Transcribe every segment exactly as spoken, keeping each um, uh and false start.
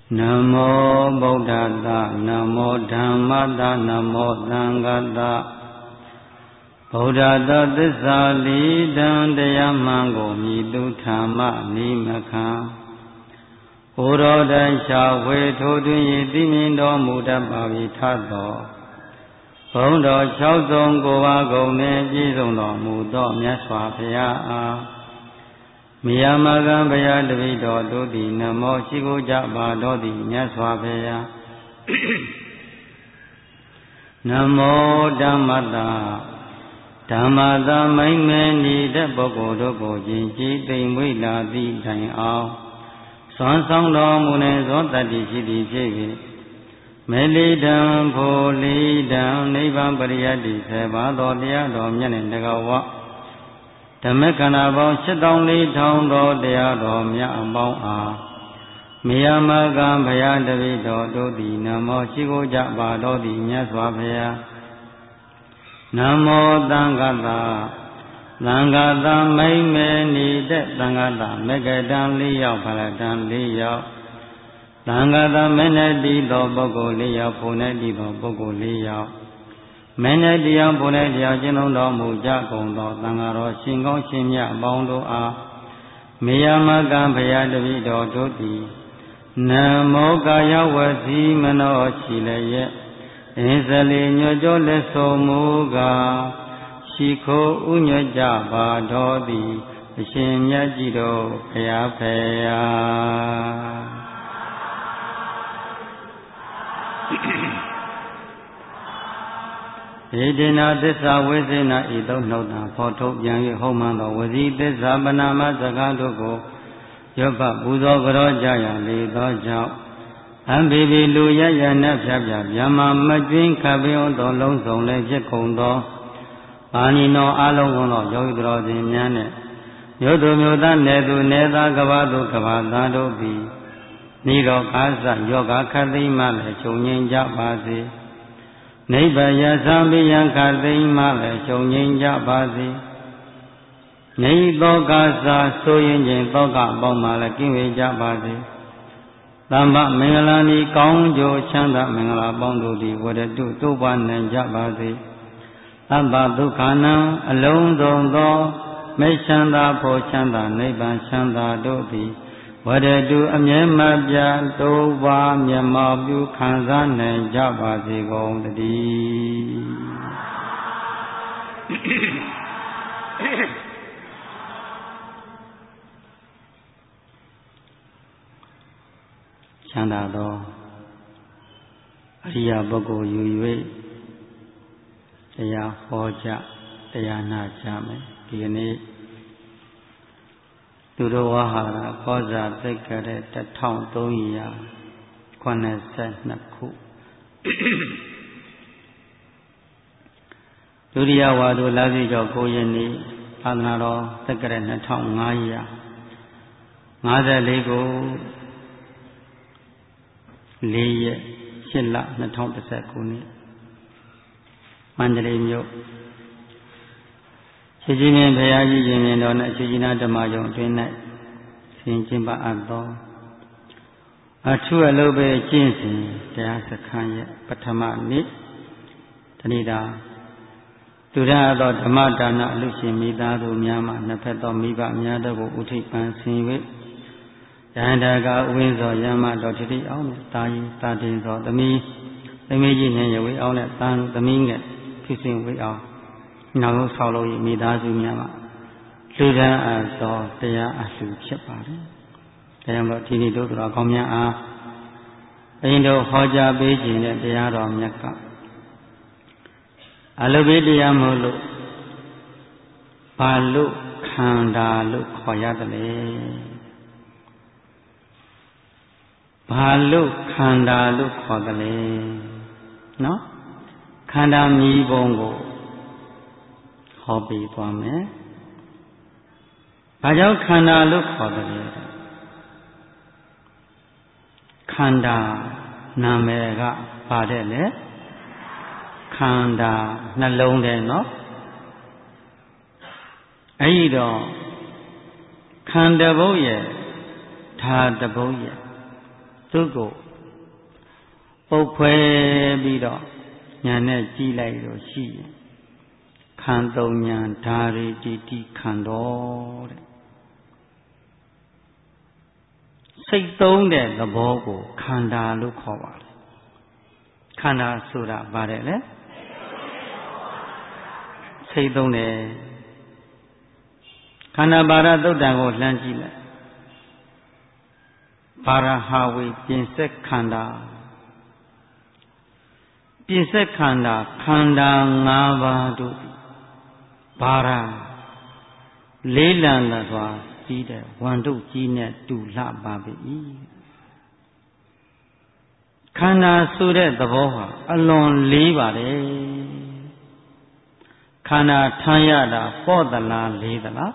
Namo Buddhata, Namo Dhammata, Namo Sangata, Buddhata Tissa Lidam Dayamango Midu Thama Nimaka, Uroda Shawe Todu Yedimindo Muda Bhavitato, Bondo Chauzong Goa Gone Jizono Mudo Myaswapaya, Miyamagan Baya Davido Dodi Namo Shiguja Badodi Myaswapaya, Namo Dhammata, Dhammata Maimeni De Bogodo Gojinji Dimwila Di Dain Swan Song Do Mune Zotati Shidi Jevi Melidam Polidam Nivam Pariyati Seva Dodia Domyan Nagawa Dhammekana Bong Shitong Li Tong Do Dea Domya Ambong A Miyamagan Baya Davido Dodi Namo Shiguja Badodi Myaswapaya Namo Tangata Tangata Maimeni De Tangata Megadan Liyaw Paladan Liyaw Tangata Menedi Do Bogo Liyaw Punedi Do Bogo Liyaw Menedi Yaw Punedi Yaw Jinong Do Muja Gong Do Tangaro Shingong Shimya Bong Do A Miyamagan Baya Davido Dodi Namo Kaya Wasi Mano Chileye Ezali Nyojo Leso Muga Shiko Unyaja Badodi Shimya Jido Paya Paya Edina Dissa Wizina Ido Nota Photo Yang Homando Wazi Dissa Banama Zagadogo Yoba Buzo Gro Jaya Lido Jao Ambibi Luya Yana Pya Yama Majin Kabion Do Long Song Le Jit Kong Do Bani No Along Ono Yodro Zinyane Yodo Myoda Nedu Neda Gavado Gavada Dobi Niro Kasa Yoga Kadi Male Chonyin Jabazi Neiba Yasambi Yankadi Male Chonyin Jabazi Nei Kasa Soyin Toga Bomala Kiwi Jabazi Tamba Mengalani Kaunjo Chanda Mengala Bondo Di Wadadu Tuban Jabazi Tamba Dukana Alone Do Meshanda Po Chanda Neiban Chanda Dodi Wadadu Amyamabya Toba Myamabu Kanzan Jabazi Gondi Chanda Do Ariya Bogo Yuyue Daya Hoja Daya Najame Dini Dudawahara Koza Dekare Tatong Doya Kwaneset Naku Duriya Wadu Lazi Joko Yeni Padnaro Dekare Natong Ngaya Ngaza Lego Leye Shilla Natong Sekuni Mandalay Myo Shijin Payaji Jin Dona Shijina Damajo Twinnight Sin Jimba Ado Atu Alobe Jinsin Dayasa Kanya Patama Nit Tanida Dura Do Dhamadana Lucy Mida Do Myama Napeto Miba Myada Go Uti Pan Sinwe Yandaga Windsor Yama Dotiri on Tayi Tadin So the me the Meji we own it Tan the Minga Kissing we are Now follow Midazu Yama Luda as so they are as you chip at it. They are not Tini do Rakomya are Indo Hoja Beijing at the Adam Yaka Alubidia Mulu Palu Kanda look Hoyadale Palu Kanda look Hodale No Kanda Mi Bongo Hobby for me Bajau Kanda look Hodale Kanda Namega Padele Kanda Nalonde no Aido Kanda Boye Tadaboye သူကိုပုတ်ခွဲပြီးတော့ညာနဲ့ကြည့်လိုက်လို့ရှိရင်ခံသုံးညာဓာရီတိတိခံတော်တဲ့စိတ်သုံးတဲ့သဘောကိုခန္ဓာလို့ခေါ်ပါတယ်ခန္ဓာဆိုတာဗါတယ်လေစိတ်သုံးတယ်ခန္ဓာပါရသုတ်တံကိုလှမ်းကြည့်လိုက်ပါရဟာဝေပြင်ဆက်ခန္ဓာပြင်ဆက်ခန္ဓာခန္ဓာ၅ပါးတို့ဘာရာလေးလံလာစွာကြီးတဲ့ဝန္တုကြီးနဲ့တူလှပါပြီခန္ဓာဆိုတဲ့သဘောဟာအလွန်လေးပါတယ်ခန္ဓာထမ်းရတာပေါ့သလားလေးသလား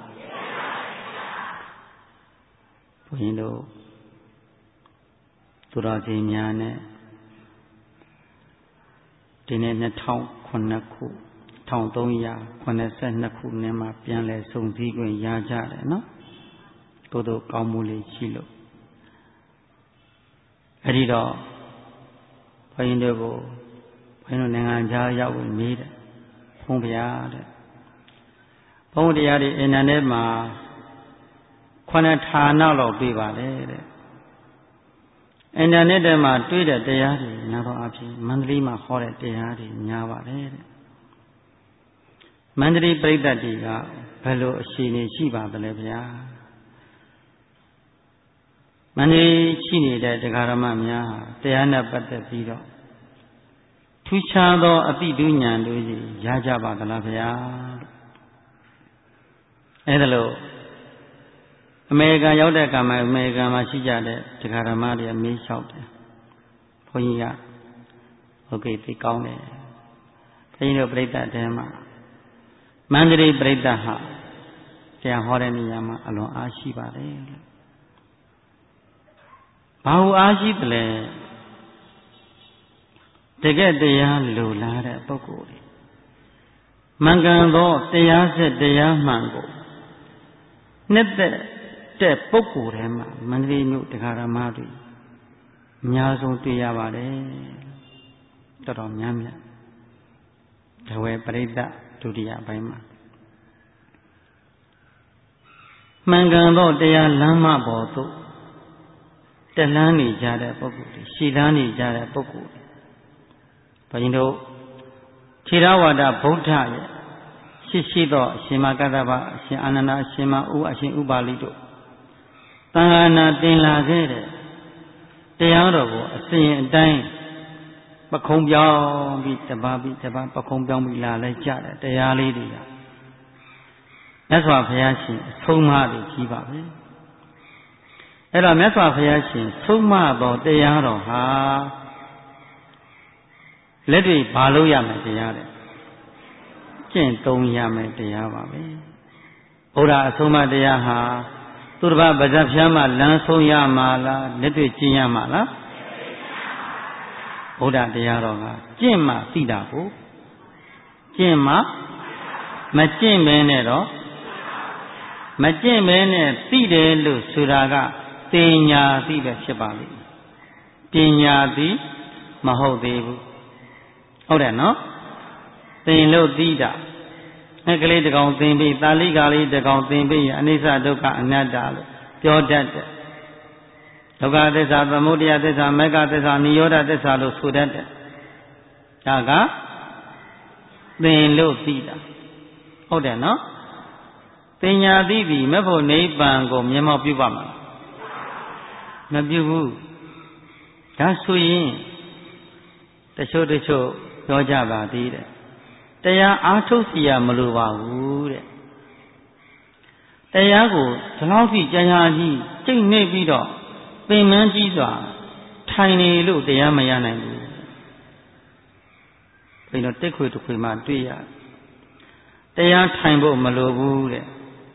ဘုရင်တို့သူတော်စင်များနဲ့ဒီနေ့၂၀၀၈ခု၁၃၇၂ခုနှစ်မှာပြန်လဲစုံစည်းခွင့်ရကြတယ်နော်ကိုယ်တို့ကောင်းမှုလေးရှိလို့အဲ့ဒီတော့ဘုရင်တို့ကိုဘုရင်တို့နိုင်ငံခြားရောက်ဝင်မေးတယ်ဘုန်းဗျာတဲ့ဘုန်းတရားတွေအင်တာနက်မှာခုနှစ်ဌာနလောက်တွေ့ပါတယ်တဲ့အင်တာနက်ထဲမှာတွေ့တဲ့တရားတွေများသောအားဖြင့်မန္တလေးမှာဟောတဲ့တရားတွေများပါတယ်တဲ့မန္တလေးပြိဿတ်တွေကဘယ်လိုအခြေအနေရှိပါသလဲဗျာမန္တလေးရှိနေတဲ့တရားဓမ္မများတရားနဲ့ပတ်သက်ပြီးတော့ထူးခြားသောအသိဉာဏ်တို့ကြီးရကြပါသလားဗျာအဲဒါလို့အမေရိကန်ရောက်တဲ့အခါမှာအမေရိကန်မှာရှိကြတဲ့တရားဓမ္မတွေမေးလျှောက်တယ်ဘုန်းကြီးကဟုတ်ကဲ့သိကောင်းတယ်ဘုန်းကြီးတို့ပြိဿတ်တဲမှာမန္တလေးပြိဿတ်ဟာတရားဟောတဲ့နေရာမှာအလွန်အားရှိပါတယ်ဘာလို့အားရှိတယ်လဲတကယ်တရားလိုလားတဲ့ပုဂ္ဂိုလ်တွေမှန်ကန်သောတရားစစ်တရားမှန်ကိုနှစ်သက်တဲ့ပုဂ္ဂိုလ်ထဲမှာမန္တလေးမြို့တရားဓမ္မတွေအများဆုံးတွေ့ရပါတယ်တော်တော်များများတဝဲပရိသတ်ဒုတိယပိုင်းမှာမှန်ကန်သောတရားလမ်းမပေါ်သို့တက်လှမ်းနေကြတဲ့ပုဂ္ဂိုလ်တွေရှည်လန်းနေကြတဲ့ပုဂ္ဂိုလ်တွေဘုရင်တို့ခြေရဝါဒဗုဒ္ဓရဲ့ရှိရှိသောအရှင်မကတ္တဗအရှင်အာနန္ဒအရှင်မဥအရှင်ဥပါလိတို့သံဃာနာတင်လာခဲ့တဲ့တရားတော်ကိုအစဉ်အတိုင်းပခုံးပြောင်းပြီးတပါးပြီးတပါးပခုံးပြောင်းပြီးလာလဲကြတယ်တရားလေးတွေကမြတ်စွာဘုရားရှင်အဆုံးအမတွေကြီးပါပဲအဲ့တော့မြတ်စွာဘုရားရှင်ဆုံးမတော်တရားတော်ဟာလက်တွေ့ဘာလို့ရမယ်တရားတဲ့ကျင့်သုံးရမယ်တရားပါပဲဘုရားအဆုံးအမတရားဟာသူတစ်ပါးပါဇက်ဖြားမှလမ်းဆုံးရမှာလားလက်တွေ့ကျင့်ရမှာလားဘုရားတရားတော်ကကျင့်မှသိတာကိုကျင့်မှမကျင့်ဘဲနဲ့တော့မကျင့်ဘဲနဲ့သိတယ်လို့ဆိုတာကပညာသိပဲဖြစ်ပါလိမ့်မယ်ပညာသိမဟုတ်သေးဘူးဟုတ်တယ်နော်သင်လို့သိတာအဲကလေးတကောင်သင်ပြီးသာလိကာလေးတကောင်သင်ပြီးအနိစ္စဒုက္ခအနတ္တလို့ပြောတတ်တယ်ဒုက္ခသစ္စာသမုဒယသစ္စာမေဃသစ္စာနိရောဓသစ္စာလို့ဆိုတတ်တယ်ဒါကသင်လို့သိတာဟုတ်တယ်နော်ပညာသိပြီမဖို့နိဗ္ဗာန်ကိုမျက်မှောက်ပြုပါမှာမပြုဘူးဒါဆိုရင်တချို့တချို့ပြောကြပါသေးတယ်တရားအားထုတ်စီရမလိုပါဘူးတဲ့တရားကိုဒီလောက်ထိကြာကြာကြီးကျိတ်နေပြီးတော့ပင်မကြီးစွာထိုင်နေလို့တရားမရနိုင်ဘူးဘယ်တော့တက်ခွေတစ်ခွေမှတွေ့ရတရားထိုင်ဖို့မလိုဘူးတဲ့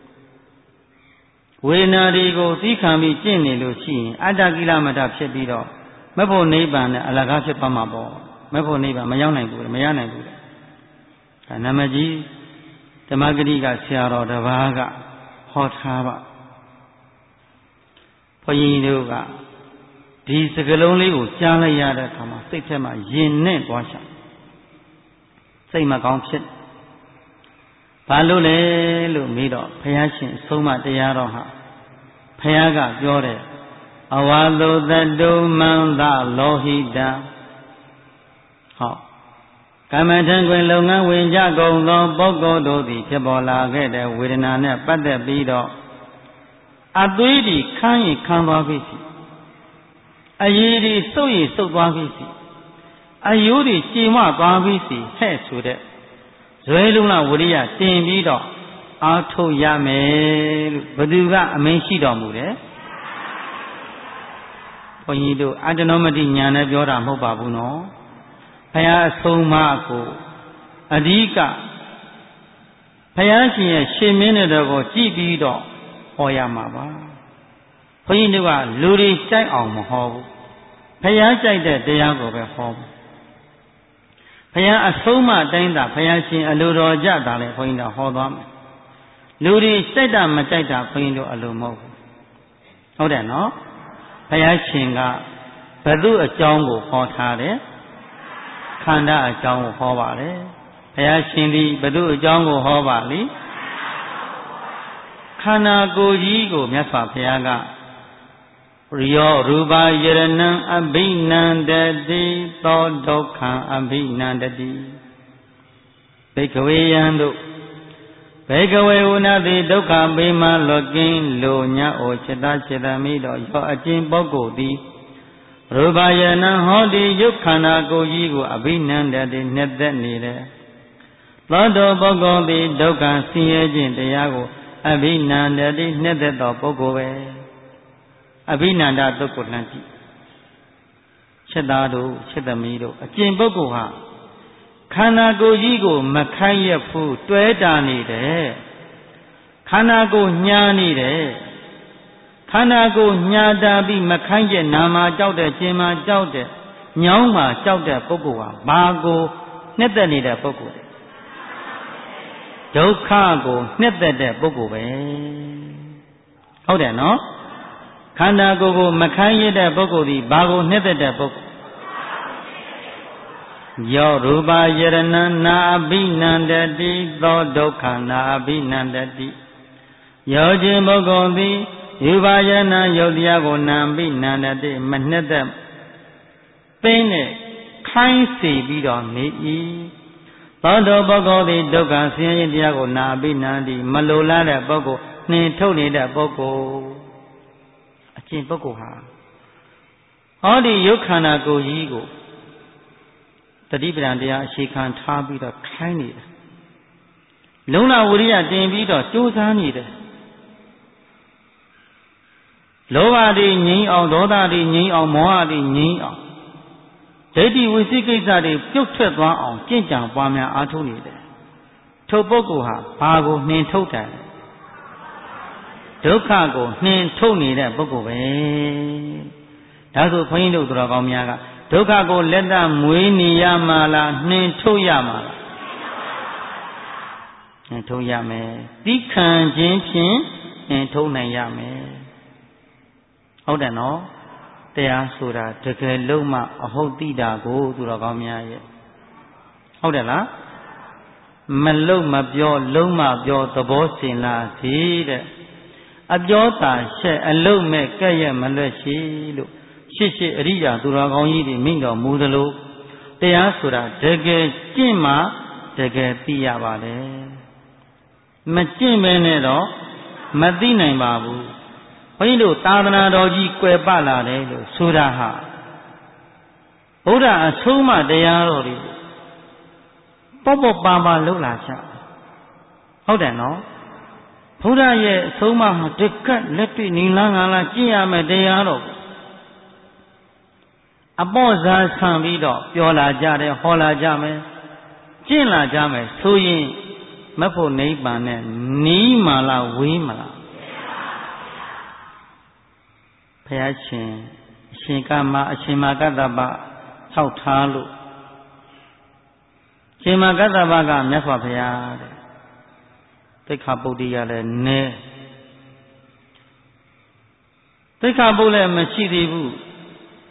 ဝေဒနာတွေကိုသိခံပြီးကျင့်နေလို့ရှိရင်အတ္တကိလမတဖြစ်ပြီးတော့မဖို့နိဗ္ဗာန်နဲ့အလကားဖြစ်သွားမှာပေါ့မဖို့နိဗ္ဗာန်မရောက်နိုင်ဘူးမရနိုင်ဘူးတဲ့ဒါနမကြီးဓမ္မဂတိကဆရာတော်တစ်ပါးကဟောထားပါဘုန်းကြီးတို့ကဒီစကလုံးလေးကိုကြားလိုက်ရတဲ့အခါမှာစိတ်ထဲမှာရင်နဲ့သွားရှာစိတ်မကောင်းဖြစ်ဘာလို့လဲလို့မေးတော့ဘုရားရှင်အဆုံးအမတရားတော်ဟာဘုရားကပြောတယ်အဝါလုသတုမန္တလောဟိတံဟောကမ္မထံတွင်လုပ်ငန်းဝင်ကြကုန်သောပုဂ္ဂိုလ်တို့သည်ဖြစ်ပေါ်လာခဲ့တဲ့ဝေဒနာနဲ့ပတ်သက်ပြီးတော့အသွေးဒီခမ်းရင်ခမ်းသွားပြီစီအရည်ဒီစုပ်ရင်စုပ်သွားပြီစီအယိုးဒီကြေမသွားပြီစီဟဲ့ဆိုတဲ့ဇွဲလုံးလားဝရိယတင်ပြီးတော့အားထုတ်ရမယ်လို့ဘသူကအမင်းရှိတော်မူတယ်ဘုန်းကြီးတို့အတ္တနောမတိညာနဲ့ပြောတာမဟုတ်ပါဘူးနော်ဘုရားအဆုံးအမကိုအဓိကဘုရားရှင်ရဲ့ရှင်မင်းတဲ့တော်ကိုကြည့်ပြီးတော့ဟောရမှာပါဘုန်းကြီးတို့ကလူတွေကြိုက်အောင်မဟောဘူးဘုရားကြိုက်တဲ့တရားကိုပဲဟောဘူးဘုရားအဆုံးအမတိုင်းသာဘုရားရှင်အလိုတော်ကြတာလေဘုန်းကြီးတို့ဟောသွားမယ်လူတွေစိတ်တာမကြိုက်တာဘုန်းကြီးတို့အလိုမဟုတ်ဘူးဟုတ်တယ်နော်ဘုရားရှင်ကဘု து အကြောင်းကိုဟောထားတယ်ခန္ဓာအကြောင်းကိုဟောပါတယ်ဘုရားရှင်သည်ဘု து အကြောင်းကိုဟောပါလိခန္ဓာကိုယ်ကြီးကိုမြတ်စွာဘုရားကရောရူပယရဏံအဘိနန္တတိသောဒုက္ခံအဘိနန္တတိဘိကဝေယံတို့ဘေကဝေဝနာတိဒုက္ခပေမလောကင်းလိုညဩจิตจิตမိတော်ရောအကျင့်ပုဂ္ဂိုလ်သည်ရူပယနံဟောတိယုတ်ခန္ဓာကိုယ်ကြီးကိုအဘိနန္တတိနှစ်သက်နေတယ်သောတောပုဂ္ဂိုလ်သည်ဒုက္ခဆင်းရဲခြင်းတရားကိုအဘိနန္တတိနှစ်သက်သောပုဂ္ဂိုလ်ပဲအဘိနန္ဒသုတ်ကိုလှမ်းကြည့်ချက်သားတို့ချက်သမီးတို့အကျင့်ပုဂ္ဂိုလ်ဟာခန္ဓာကိုယ်ကြီးကိုမခိုင်းရဘူးတွဲတာနေတယ်ခန္ဓာကိုယ်ညားနေတယ်ခန္ဓာကိုယ်ညာတာပြီးမခိုင်းကျနာမှာကြောက်တဲ့ကျင်မှာကြောက်တဲ့ညောင်းမှာကြောက်တဲ့ပုဂ္ဂိုလ်ဟာဘာကိုနှစ်သက်နေတဲ့ပုဂ္ဂိုလ်ဒုက္ခကိုနှစ်သက်တဲ့ပုဂ္ဂိုလ်ပဲဟုတ်တယ်နော်ခန္ဓာကိုယ်ကိုမခိုင်းရတဲ့ပုဂ္ဂိုလ်ဒီဘာကိုနှစ်သက်တဲ့ပုဂ္ဂိုလ်ယောရူပယရဏနာအဘိနန္တတိသောဒုက္ခနာအဘိနန္တတိယောခြင်းပုဂ္ဂိုလ်သည်ယူပါယနာယုတ်တရားကိုနာပိနန္တတိမနှစ်သက်သိနဲ့ခိုင်းစေပြီးတော့နေ၏သောတောပုဂ္ဂိုလ်သည်ဒုက္ခဆင်းရဲတရားကိုနာပိနန္တိမလိုလားတဲ့ပုဂ္ဂိုလ်နှင်ထုတ်နေတဲ့ပုဂ္ဂိုလ်အကျင့်ပုဂ္ဂိုလ်ဟာဟောဒီယုတ်ခန္ဓာကိုယ်ကြီးကိုတတိပဒံတရားအရှိခံထားပြီးတော့ခိုင်းနေတယ်လုံလဝိရိယတင်ပြီးတော့ကြိုးစားနေတယ်လောဘတွေငြိမ်းအောင်ဒေါသတွေငြိမ်းအောင်မောဟတွေငြိမ်းအောင်ဒိဋ္ဌိဝိသိကိစ္စတွေပြုတ်ထွက်သွားအောင်ကြင်ကြံပွားများအားထုတ်နေတယ်ထိုပုဂ္ဂိုလ်ဟာဘာကိုနှင်ထုတ်တယ်ဒုက္ခကိုနှင်ထုတ်နေတဲ့ပုဂ္ဂိုလ်ပဲဒါဆိုခွင်းတို့တော်ကောင်းများကဒုက္ခကိုလက်တမွေးနေရမှာလားနှင်ထုတ်ရမှာလားနှင်ထုတ်ရမယ်သိခံခြင်းဖြင့်နှင်ထုတ်နိုင်ရမယ်ဟုတ်တယ်နော်တရားဆိုတာတကယ်လုံးမအဟုတ်တိတာကိုသူတော်ကောင်းများရဲ့ဟုတ်တယ်လားမလုံးမပြောလုံးမပြောသဘောစင်လားစီတဲ့အပြောတာရှက်အလုံးမဲ့ကဲ့ရဲ့မလွတ်ရှိလို့ရှစ်ရှစ်အရိယာသူတော်ကောင်းကြီးတွေမိန့်တော်မူသလိုတရားဆိုတာတကယ်ကျင့်မှတကယ်သိရပါလေမကျင့်မဲနဲ့တော့မသိနိုင်ပါဘူးဘုန်းကြီးတို့သာသနာတော်ကြီးကွယ်ပလာတယ်လို့ဆိုတာဟာဘုရားအဆုံးအမတရားတော်တွေပေါ့ပေါ့ပါပါလှုပ်လာချဟုတ်တယ်နော်ဘုရားရဲ့အဆုံးအမဟာတကက်လက်တွေ့နေလားငါလားကျင့်ရမယ်တရားတော်အပေါ့စားဆံပြီးတော့ပြောလာကြတယ်ဟောလာကြမယ်ကျင့်လာကြမယ်ဆိုရင်မဖို့နိဗ္ဗာန်နဲ့နီးမှလားဝေးမှလားဘုရားရှင်အရှင်ကမအရှင်မကတ္တပထောက်ထားလို့ရှင်မကတ္တပကမြတ်စွာဘုရားတဲ့သိက္ခာပုဒ်တိရလည်းနဲသိက္ခာပုဒ်လည်းမရှိသေးဘူး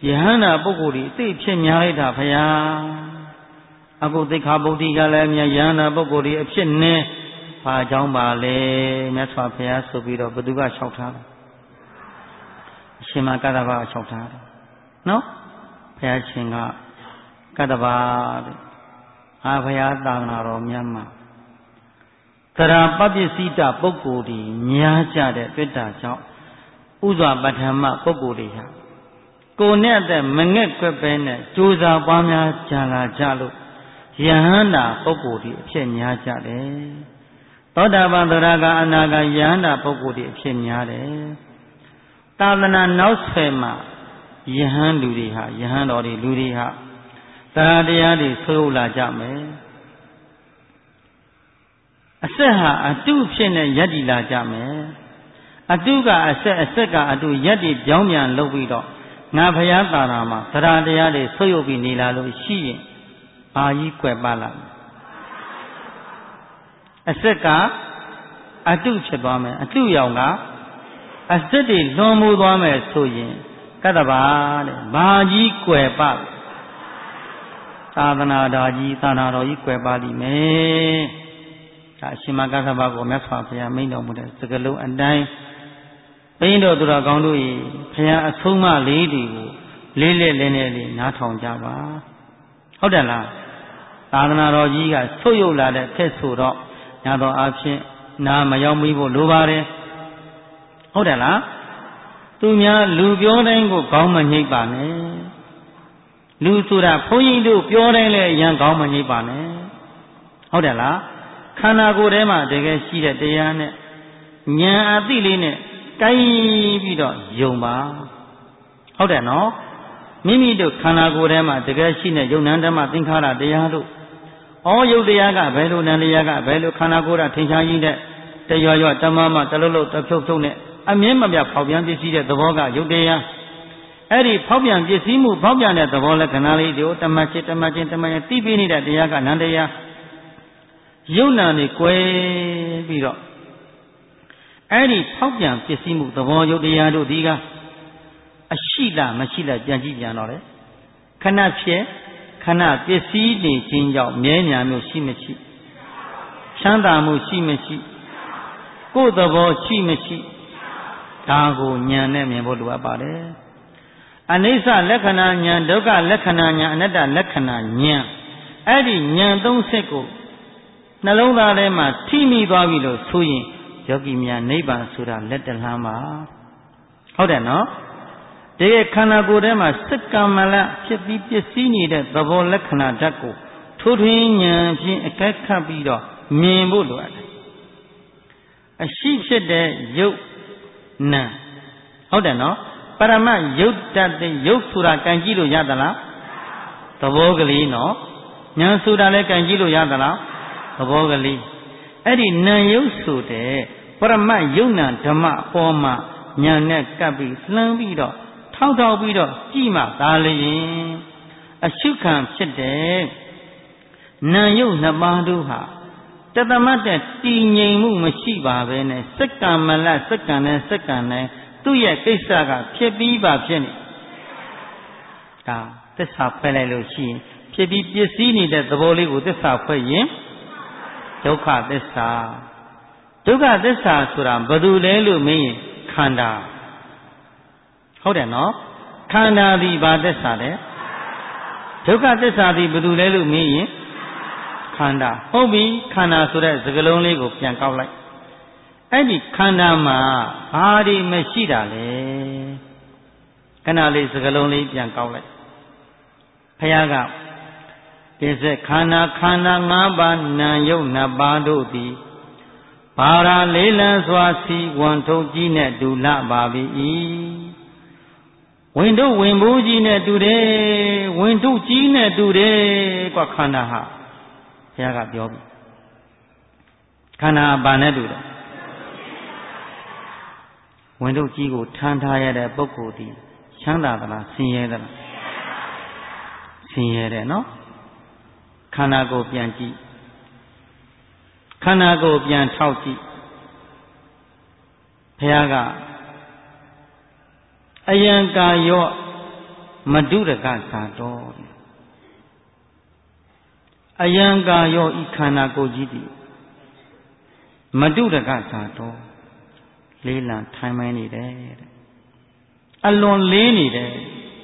ယဟန္တာပုဂ္ဂိုလ်တွေသိဖြစ်များလိုက်တာဖရာအခုသိက္ခာပုဒ်တိကလည်းမြတ်ယဟန္တာပုဂ္ဂိုလ်တွေအဖြစ်နဲ့ဘာကြောင့်ပါလဲမြတ်စွာဘုရားဆိုပြီးတော့ဘသူကလျှောက်ထားတယ်အရှင်မကတ္တဗလျှောက်ထားတယ်နော်ဘုရားရှင်ကကတ္တဗတဲ့အာဘုရားသာသနာတော်မြတ်မှာသရပပစ္စည်းတပုဂ္ဂိုလ်တွေများကြတဲ့တွေ့တာကြောင့်ဥစွာပဋ္ဌာမပုဂ္ဂိုလ်တွေဟာကိုယ်နဲ့အသက်မငဲ့ကွက်ပဲနဲ့ကြိုးစားပွားများကြလာကြလို့ယဟန္တာပုဂ္ဂိုလ်တွေအဖြစ်များကြတယ်သောတာပန်သရဂအနာဂယဟန္တာပုဂ္ဂိုလ်တွေအဖြစ်များတယ်သာသနာနောက်ဆွယ်မှာယဟန်လူတွေဟာယဟန်တော်တွေလူတွေဟာတရားတရားတွေဆွေးလာကြမယ်အဆက်ဟာအတုဖြစ်နေယက်တည်လာကြမယ်အတုကအဆက်အဆက်ကအတုယက်တည်ပြောင်းပြန်လုပ်ပြီးတော့ငါဘုရားသာသနာမှာတရားတရားတွေဆွေးရုပ်ပြီးနေလာလို့ရှိရင်ဘာကြီးကွယ်ပါလာအဆက်ကအတုဖြစ်သွားမယ်အတုရောင်ကအဆက်တွေလွန်မှုသွားမယ်ဆိုရင်ကတ္တဗတဲ့ဘာကြီးကွယ်ပါသာသနာတော်ကြီးသာသနာတော်ကြီးကွယ်ပါလိမ့်မယ်ဒါအရှင်မကတ္တဗကိုမြတ်စွာဘုရားမိန့်တော်မူတဲ့စကားလုံးအတိုင်းဘိန်းတော်သူတော်ကောင်းတို့၏ဘုရားအဆုံးအမလေးတွေကိုလေးလေးလေးလေးလေးနားထောင်ကြပါဟုတ်တယ်လားသာသနာတော်ကြီးကဆုတ်ယုတ်လာတဲ့ဖက်ဆိုတော့ညာတော်အဖြစ်နာမရောက်မိဖို့လိုပါတယ်ဟုတ်တယ်လားသူများလူပြောတိုင်းကိုခေါင်းမညှိပါနဲ့လူဆိုတာဘုန်းကြီးတို့ပြောတိုင်းလည်းအရန်ခေါင်းမညှိပါနဲ့ဟုတ်တယ်လားခန္ဓာကိုယ်ထဲမှာတကယ်ရှိတဲ့တရားနဲ့ဉာဏ်အသိလေးနဲ့ကိုင်းပြီးတော့ယုံပါဟုတ်တယ်နော်မိမိတို့ခန္ဓာကိုယ်ထဲမှာတကယ်ရှိတဲ့ယုံနံဓမ္မသင်္ခါရတရားတို့ဩယုတ်တရားကဘယ်လိုနံတရားကဘယ်လိုခန္ဓာကိုယ်ကထင်ရှားကြီးတဲ့တရွရွတမမတလုံးလုံးတဖြုတ်ဖြုတ်နဲ့အမြဲမပြတ်ဖောက်ပြန်ပစ္စည်းတဲ့သဘောကယုတ်တရားအဲ့ဒီဖောက်ပြန်ပစ္စည်းမှုဖောက်ပြန်တဲ့သဘောလက္ခဏာလေးတွေကိုတမချစ်တမချင်းတမချင်းသိပြီးနေတဲ့တရားကနံတရားယုတ်နံတွေကွဲပြီးတော့အဲ့ဒီဖောက်ပြန်ပစ္စည်းမှုသဘောယုတ်တရားတို့ဒီကအရှိလားမရှိလားပြန်ကြည့်ပြန်တော့လေခဏဖြစ်ခဏပစ္စည်းတွေချင်းကြောင့်မြဲမြံမှုရှိမရှိချမ်းသာမှုရှိမရှိကိုယ်သဘောရှိမရှိဒါကိုဉာဏ်နဲ့မြင်ဖို့လိုအပ်ပါတယ်အနိစ္စလက္ခဏာဉာဏ်ဒုက္ခလက္ခဏာဉာဏ်အနတ္တလက္ခဏာဉာဏ်အဲ့ဒီဉာဏ်သုံးစစ်ကိုနှလုံးသားထဲမှာထိမိသွားပြီလို့ဆိုရင်ယောဂီများနိဗ္ဗာန်ဆိုတာလက်တလှမ်းပါဟုတ်တယ်နော်တကယ်ခန္ဓာကိုယ်ထဲမှာစက္ကမလဖြစ်ပြီးပစ္စည်းနေတဲ့သဘောလက္ခဏာဓာတ်ကိုထိုးထွင်းဉာဏ်ဖြင့်အကဲခတ်ပြီးတော့မြင်ဖို့လိုအပ်တယ်အရှိဖြစ်တဲ့ယုတ်နံဟုတ်တယ်နော်ပရမတ်ယုတ်တတ်တဲ့ယုတ်ဆိုတာကံကြည့်လို့ရသလားသဘောကလေးနော်ဉာဏ်ဆိုတာလည်းကံကြည့်လို့ရသလားသဘောကလေးအဲ့ဒီနံယုတ်ဆိုတဲ့ပရမတ်ယုတ်နံဓမ္မအပေါ်မှာဉာဏ်နဲ့ကပ်ပြီးလှမ်းပြီးတော့ထောက်ထောက်ပြီးတော့ကြည့်မှသာလျင်အရှုခံဖြစ်တဲ့နံယုတ်နှစ်ပါးတို့ဟာတသမတ်တဲ့တည်ငြိမ်မှုမရှိပါပဲနဲ့စက္ကံမလစက္ကံနဲ့စက္ကံနဲ့သူ့ရဲ့ကိစ္စကဖြစ်ပြီးပါဖြစ်နေဒါသစ္စာဖွဲ့လိုက်လို့ရှိရင်ဖြစ်ပြီးပစ္စည်းနေတဲ့သဘောလေးကိုသစ္စာဖွဲ့ရင်ဒုက္ခသစ္စာဒုက္ခသစ္စာဆိုတာဘာလို့လဲလို့မင်းရင်ခန္ဓာဟုတ်တယ်နော်ခန္ဓာဒီဘာသစ္စာလဲဒုက္ခသစ္စာဒီဘာလို့လဲလို့မင်းရင်ခန္ဓာဟုတ်ပြီခန္ဓာဆိုတဲ့စကားလုံးလေးကိုပြန်ကောက်လိုက်အဲ့ဒီခန္ဓာမှာဘာတွေမရှိတာလဲခဏလေးစကားလုံးလေးပြန်ကောက်လိုက်ဘုရားကဒီစက်ခန္ဓာခန္ဓာ၅ပါးနာယုတ်နှစ်ပါးတို့သည်ဘာရာလေးလံစွာစီဝန်ထုတ်ကြီးနဲ့တူလှပါပြီဝင်တို့ဝင်ဘူးကြီးနဲ့တူတယ်ဝင်တို့ကြီးနဲ့တူတယ်กว่าခန္ဓာဟာဘုရားကပြောပြီခန္ဓာဘာနဲ့တူတယ်ဝင်တို့ကြီးကိုထမ်းထားရတဲ့ပုဂ္ဂိုလ်ဒီချမ်းသာသလားဆင်းရဲသလားဆင်းရဲတယ်နော်ခန္ဓာကိုယ်ပြန်ကြည့်ခန္ဓာကိုယ်ပြန်ထောက်ကြည့်ဘုရားကအယံကာယောမတုရကသာတော်အယံကာယောဤခန္ဓာကိုယ်ကြီးသည်မတုရကသာတော်လေးလံထိုင်မှနေတယ်အလွန်လေးနေတယ်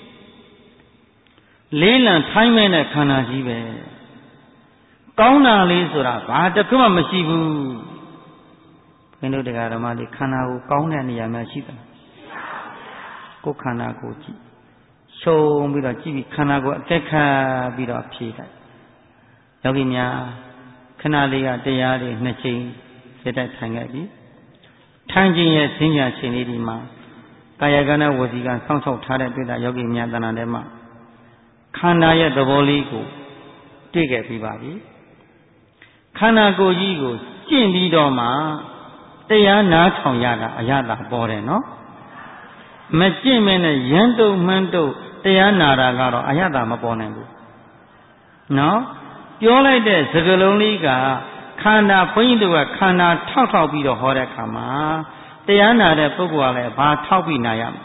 လေးလံထိုင်မှတဲ့ခန္ဓာကြီးပဲကောင်းတာလေးဆိုတာဘာတစ်ခုမှမရှိဘူးဘုန်းတို့တရားဓမ္မတွေခန္ဓာကိုကောင်းတဲ့နေရာမှာရှိတယ်ကိုယ်ခန္ဓာကိုကြည့်ရှုံပြီးတော့ကြည့်ပြီးခန္ဓာကိုအသက်ခတ်ပြီးတော့ဖြေလိုက်ယောဂီများခဏလေးကတရားတွေနှစ်ချိန်စက်တိုက်ထိုင်ခဲ့ပြီထိုင်ခြင်းရဲ့ဈဉ္ညာချိန်လေးဒီမှာကာယကံနဲ့ဝစီကံစောင့်ရှောက်ထားတဲ့တွေ့တာယောဂီများတဏ္ဍာထဲမှာခန္ဓာရဲ့သဘောလေးကိုတွေ့ခဲ့ပြီးပါပြီခန္ဓာကိုယ်ကြီးကိုကျင့်ပြီးတော့မှတရားနားထောင်ရတာအရသာပေါ်တယ်နော်မကျင့်မနဲ့ရမ်းတုံမှန်းတုံတရားနာတာကတော့အရသာမပေါ်နိုင်ဘူးနော်ပြောလိုက်တဲ့စကားလုံးလေးကခန္ဓာဘုန်းကြီးတို့ကခန္ဓာထောက်ထောက်ပြီးတော့ဟောတဲ့အခါမှာတရားနာတဲ့ပုဂ္ဂိုလ်ကလည်းဘာထောက်ပြီးနာရမလဲ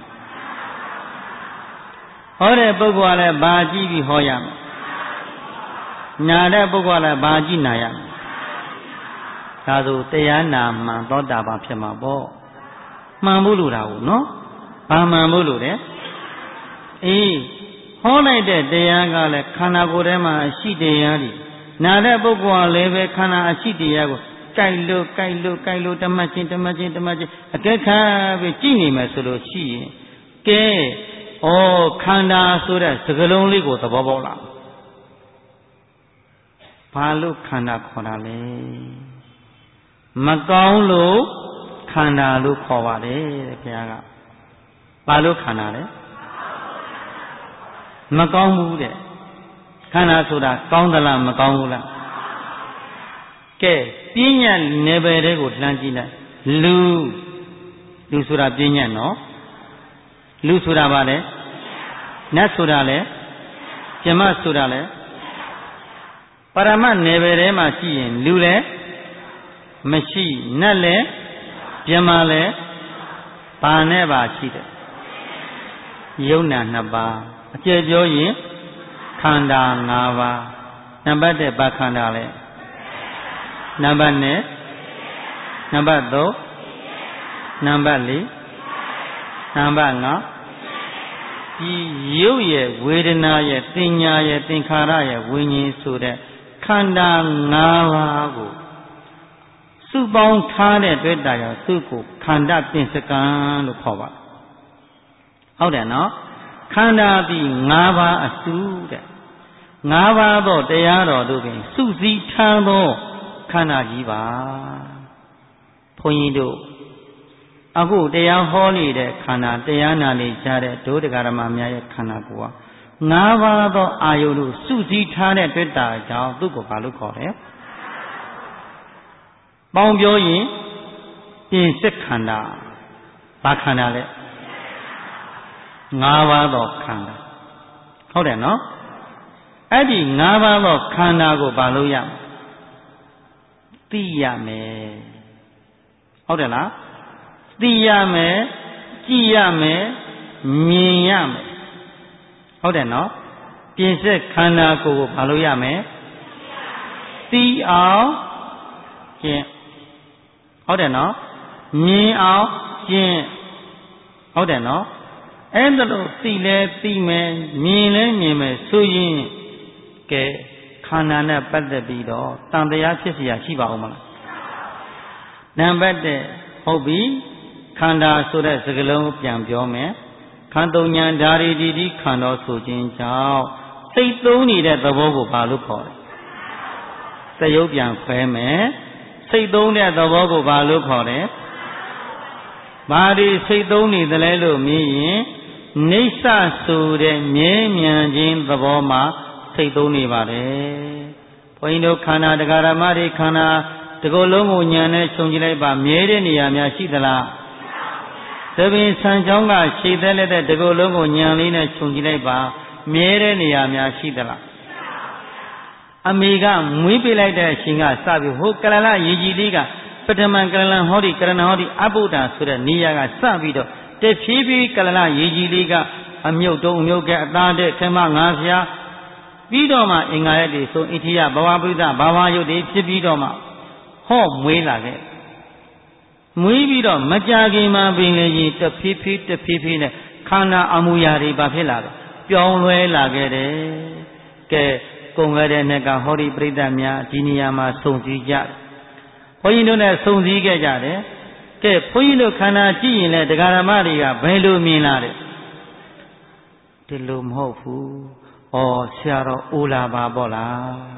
ဟောတဲ့ပုဂ္ဂိုလ်ကလည်းဘာကြည့်ပြီးဟောရမလဲနာတဲ့ပုဂ္ဂိုလ်ကလည်းဘာကြည့်နာရမလဲဒါဆိုတရားနာမှန်သောတာပန်ဖြစ်မှာပေါ့မှန်ဖို့လိုတာကိုနော်ဘာမှန်ဖို့လိုတယ်အေးဟောလိုက်တဲ့တရားကလည်းခန္ဓာကိုယ်ထဲမှာရှိတရားတွေနာတဲ့ပုဂ္ဂိုလ်ကလည်းပဲခန္ဓာအရှိတရားကိုကြိုက်လို့ကြိုက်လို့ကြိုက်လို့တမတ်ချင်းတမတ်ချင်းတမတ်ချင်းအကဲခါပြီးကြည့်နေမယ်ဆိုလို့ရှိရင်ကဲဩခန္ဓာဆိုတဲ့စကားလုံးလေးကိုသဘောပေါက်လားဘာလို့ခန္ဓာခေါ်တာလဲမကောင်းလို့ခန္ဓာလို့ခေါ်ပါတယ်တဲ့ဘုရားကဘာလို့ခန္ဓာလဲမကောင်းဘူးတဲ့ခန္ဓာဆိုတာကောင်းသလားမကောင်းဘူးလားကဲပညာနယ်ပယ်တွေကိုလှမ်းကြည့်လိုက်လူလူဆိုတာပညာနော်လူဆိုတာဘာလဲနတ်ဆိုတာလဲပြမဆိုတာလဲပရမတ်နယ်ပယ်ထဲမှာရှိရင်လူလဲမရှိနတ်လဲပြမလဲဘာနဲ့ပါရှိတယ်ယုံနာနှစ်ပါးအကျယ်ပြောရင်ခန္ဓာ၅ပါးနံပါတ်တစ်ဘာခန္ဓာလဲနံပါတ်နှစ်နံပါတ်သုံးနံပါတ်လေးနံပါတ်၅ဒီရုပ်ရဲ့ဝေဒနာရဲ့သင်ညာရဲ့သင်္ခါရရဲ့ဝိညာဉ်ဆိုတဲ့ခန္ဓာ၅ပါးကိုစုပေါင်းထားတဲ့တွေ့တာကြောင့်သူ့ကိုခန္ဓာပင်စကံလို့ခေါ်ပါဟုတ်တယ်နော်ခန္ဓာသည်၅ပါးအစုတဲ့၅ပါးသောတရားတော်တို့ပင်စုစည်းထားသောခန္ဓာကြီးပါဘုန်းကြီးတို့အခုတရားဟောနေတဲ့ခန္ဓာတရားနာနေကြတဲ့ဒုဒကာရမများရဲ့ခန္ဓာကိုယ်က၅ပါးသောအာယုတို့စုစည်းထားတဲ့တွေ့တာကြောင့်သူ့ကိုဘာလို့ခေါ်လဲပေါင်းပြောရင်ပြင်စစ်ခန္ဓာဘာခန္ဓာလဲ၅ပါးသောခန္ဓာဟုတ်တယ်နော်အဲ့ဒီ၅ပါးသောခန္ဓာကိုဘာလို့ရမလဲသိရမယ်ဟုတ်တယ်လားသိရမယ်ကြည့်ရမယ်မြင်ရမယ်ဟုတ်တယ်နော်ပြင်စစ်ခန္ဓာကိုဘာလို့ရမယ်သိအောင်ကျင့်ဟုတ်တယ်နော်မြင်အောင်ကျင့်ဟုတ်တယ်နော်အဲ့ဒါလို့သိလဲသိမယ်မြင်လဲမြင်မယ်ဆိုရင်ကဲခန္ဓာနဲ့ပတ်သက်ပြီးတော့တန်တရားဖြစ်เสียရှိပါဦးမလားနံပါတ်တစ်ဟုတ်ပြီခန္ဓာဆိုတဲ့စကားလုံးပြန်ပြောမယ်ခန္တုံညာဓာရီတိတိခန္ဓာဆိုခြင်းကြောင့်စိတ်သုံးနေတဲ့သဘောကိုဘာလို့ခေါ်လဲစရုပ်ပြန်ခွဲမယ်စိတ်သုံးတဲ့သဘောကိုဘာလို့ခေါ်လဲဘာဒီစိတ်သုံးနေသလဲလို့မြင်ရင်နိစ္စဆိုတဲ့မြဲမြံခြင်းသဘောမှာစိတ်သုံးနေပါတယ်ဘုန်းကြီးတို့ခန္ဓာတရားဓမ္မတွေခန္ဓာဒီကိုယ်လုံးကိုဉာဏ်နဲ့ခြုံကြည့်လိုက်ပါမြဲတဲ့နေရာများရှိသလားသဘင်ဆံချောင်းကခြေသက်လက်တဲ့ဒီကိုယ်လုံးကိုဉာဏ်လေးနဲ့ခြုံကြည့်လိုက်ပါမြဲတဲ့နေရာများရှိသလားအမေကမွေးပေးလိုက်တဲ့အချိန်ကစပြီးဟိုကလလရေကြီးလေးကပထမကလလဟောဒီကရဏဟောဒီအဘုဒ္ဓဆိုတဲ့နေရာကစပြီးတော့တဖြည်းဖြည်းကလလရေကြီးလေးကအမြုပ်တုံးအမြုပ်ကအသားတဲ့ခမငါဖျားပြီးတော့မှအင်္ဂါရက်တွေဆိုဣတိယဘဝပိသဘာဝယုတ်တွေဖြစ်ပြီးတော့မှဟောမွေးလာခဲ့မွေးပြီးတော့မကြခင်မှာပင်လေကြီးတဖြည်းဖြည်းတဖြည်းဖြည်းနဲ့ခန္ဓာအမူအရာတွေဘာဖြစ်လာတော့ပြောင်းလဲလာခဲ့တယ်ကဲကုံခဲ့တဲ့နေ့ကဟောဒီပြိဿများဒီနေရာမှာစုံစည်းကြဘုန်းကြီးတို့နဲ့စုံစည်းခဲ့ကြတယ်ကဲဘုန်းကြီးတို့ခန္ဓာကြည့်ရင်လည်းတရားဓမ္မတွေကဘယ်လိုမြင်လာတယ်ဒီလိုမဟုတ်ဘူးဩဆရာတော်အိုလာပါပေါ့လား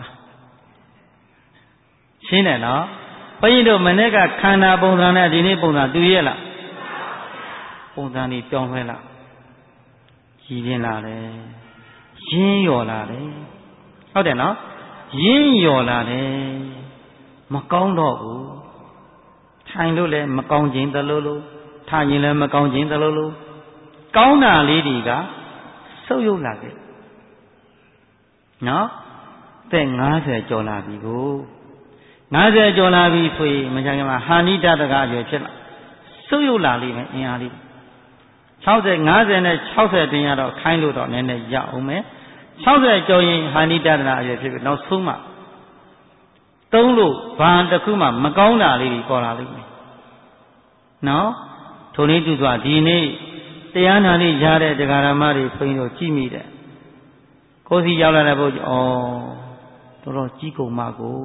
ရှင်းတယ်နော်ဘုန်းကြီးတို့မနေ့ကခန္ဓာပုံစံနဲ့ဒီနေ့ပုံစံတူရဲ့လားပုံစံนี่ပြောင်းလဲလားကြည်ပြင်းလာတယ်ရင်းလျော်လာတယ်ဟုတ်တယ်နော်ရင်းလျော်လာတယ်မကောင်းတော့ဘူးထိုင်လို့လည်းမကောင်းခြင်းတလို့လို့ထိုင်ရင်လည်းမကောင်းခြင်းတလို့လို့ကောင်းတာလေးတွေကဆုပ်ယုပ်လာခဲ့နော်တဲ့၅၀ကျော်လာပြီကို၅၀ကျော်လာပြီဆိုရင်မကြခင်မှာဟာနိတတကအရွယ်ဖြစ်လာဆုပ်ယုပ်လာလိမ့်မယ်အင်အားလေး၆၀ ၅၀နဲ့၆၀တင်ရတော့ခိုင်းလို့တော့နည်းနည်းရအောင်မယ်၆၀ကျော်ရင်ဟာနိတတကအရွယ်ဖြစ်ပြီနောက်ဆုံးမှသုံးလို့ဘာတစ်ခုမှမကောင်းတာလေးတွေပေါ်လာလိမ့်မယ်နော်ထုံလေးတူစွာဒီနေ့တရားနာလေးရတဲ့တရားဓမ္မတွေဘုန်းကြီးတို့ကြည့်မိတယ်ကိုယ်စီရောက်လာတဲ့ဘုရားဩတော်တော်ကြီးကုန်မှကို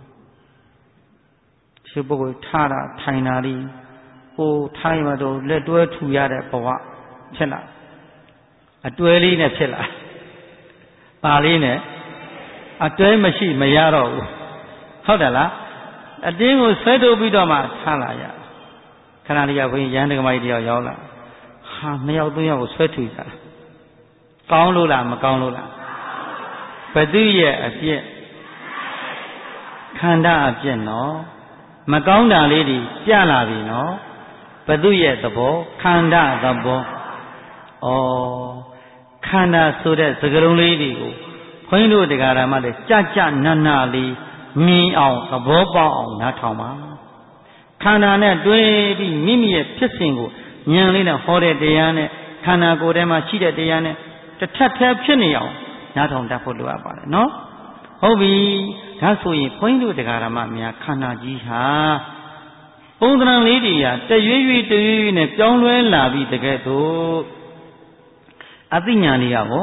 ဒီပုဂ္ဂိုလ်ထားတာထိုင်တာလေးဟိုထိုင်မှတော့လက်တွဲထူရတဲ့ဘဝဖြစ်လာအတွဲလေးနဲ့ဖြစ်လာပါလေးနဲ့အတွဲမရှိမရတော့ဘူးဟုတ်တယ်လားအတင်းကိုဆွဲထုတ်ပြီးတော့မှထားလာရခဏလေးကဘုန်းကြီးရဟန်းတက္ကမကြီးတယောက်ရောက်လာဟာနှစ်ယောက်သုံးယောက်ကိုဆွဲထူကြတာကောင်းလို့လားမကောင်းလို့လားဘသူရဲ့အပြစ်ခန္ဓာအပြစ်နော်မကောင်းတာလေးတွေပြလာပြီနော်ဘသူရဲ့သဘောခန္ဓာသဘောဩခန္ဓာဆိုတဲ့စကားလုံးလေးတွေကိုခွင်းတို့တရားဓမ္မတွေကြကြနနလေးမြင်အောင်သဘောပေါက်အောင်နားထောင်ပါခန္ဓာနဲ့တွဲပြီးမိမိရဲ့ဖြစ်စဉ်ကိုဉာဏ်လေးနဲ့ဟောတဲ့တရားနဲ့ခန္ဓာကိုယ်ထဲမှာရှိတဲ့တရားနဲ့တစ်ထပ်ထပ်ဖြစ်နေအောင်နားထောင်တတ်ဖို့လိုအပ်ပါတယ်နော်ဟုတ်ပြီဒါဆိုရင်ခွင်းတို့တရားဓမ္မများခန္ဓာကြီးဟာပုံသဏ္ဍာန်လေးတွေကတရွေ့ရွေ့တရွေ့ရွေ့နဲ့ပြောင်းလဲလာပြီးတကယ်တော့အသိဉာဏ်လေးကဟော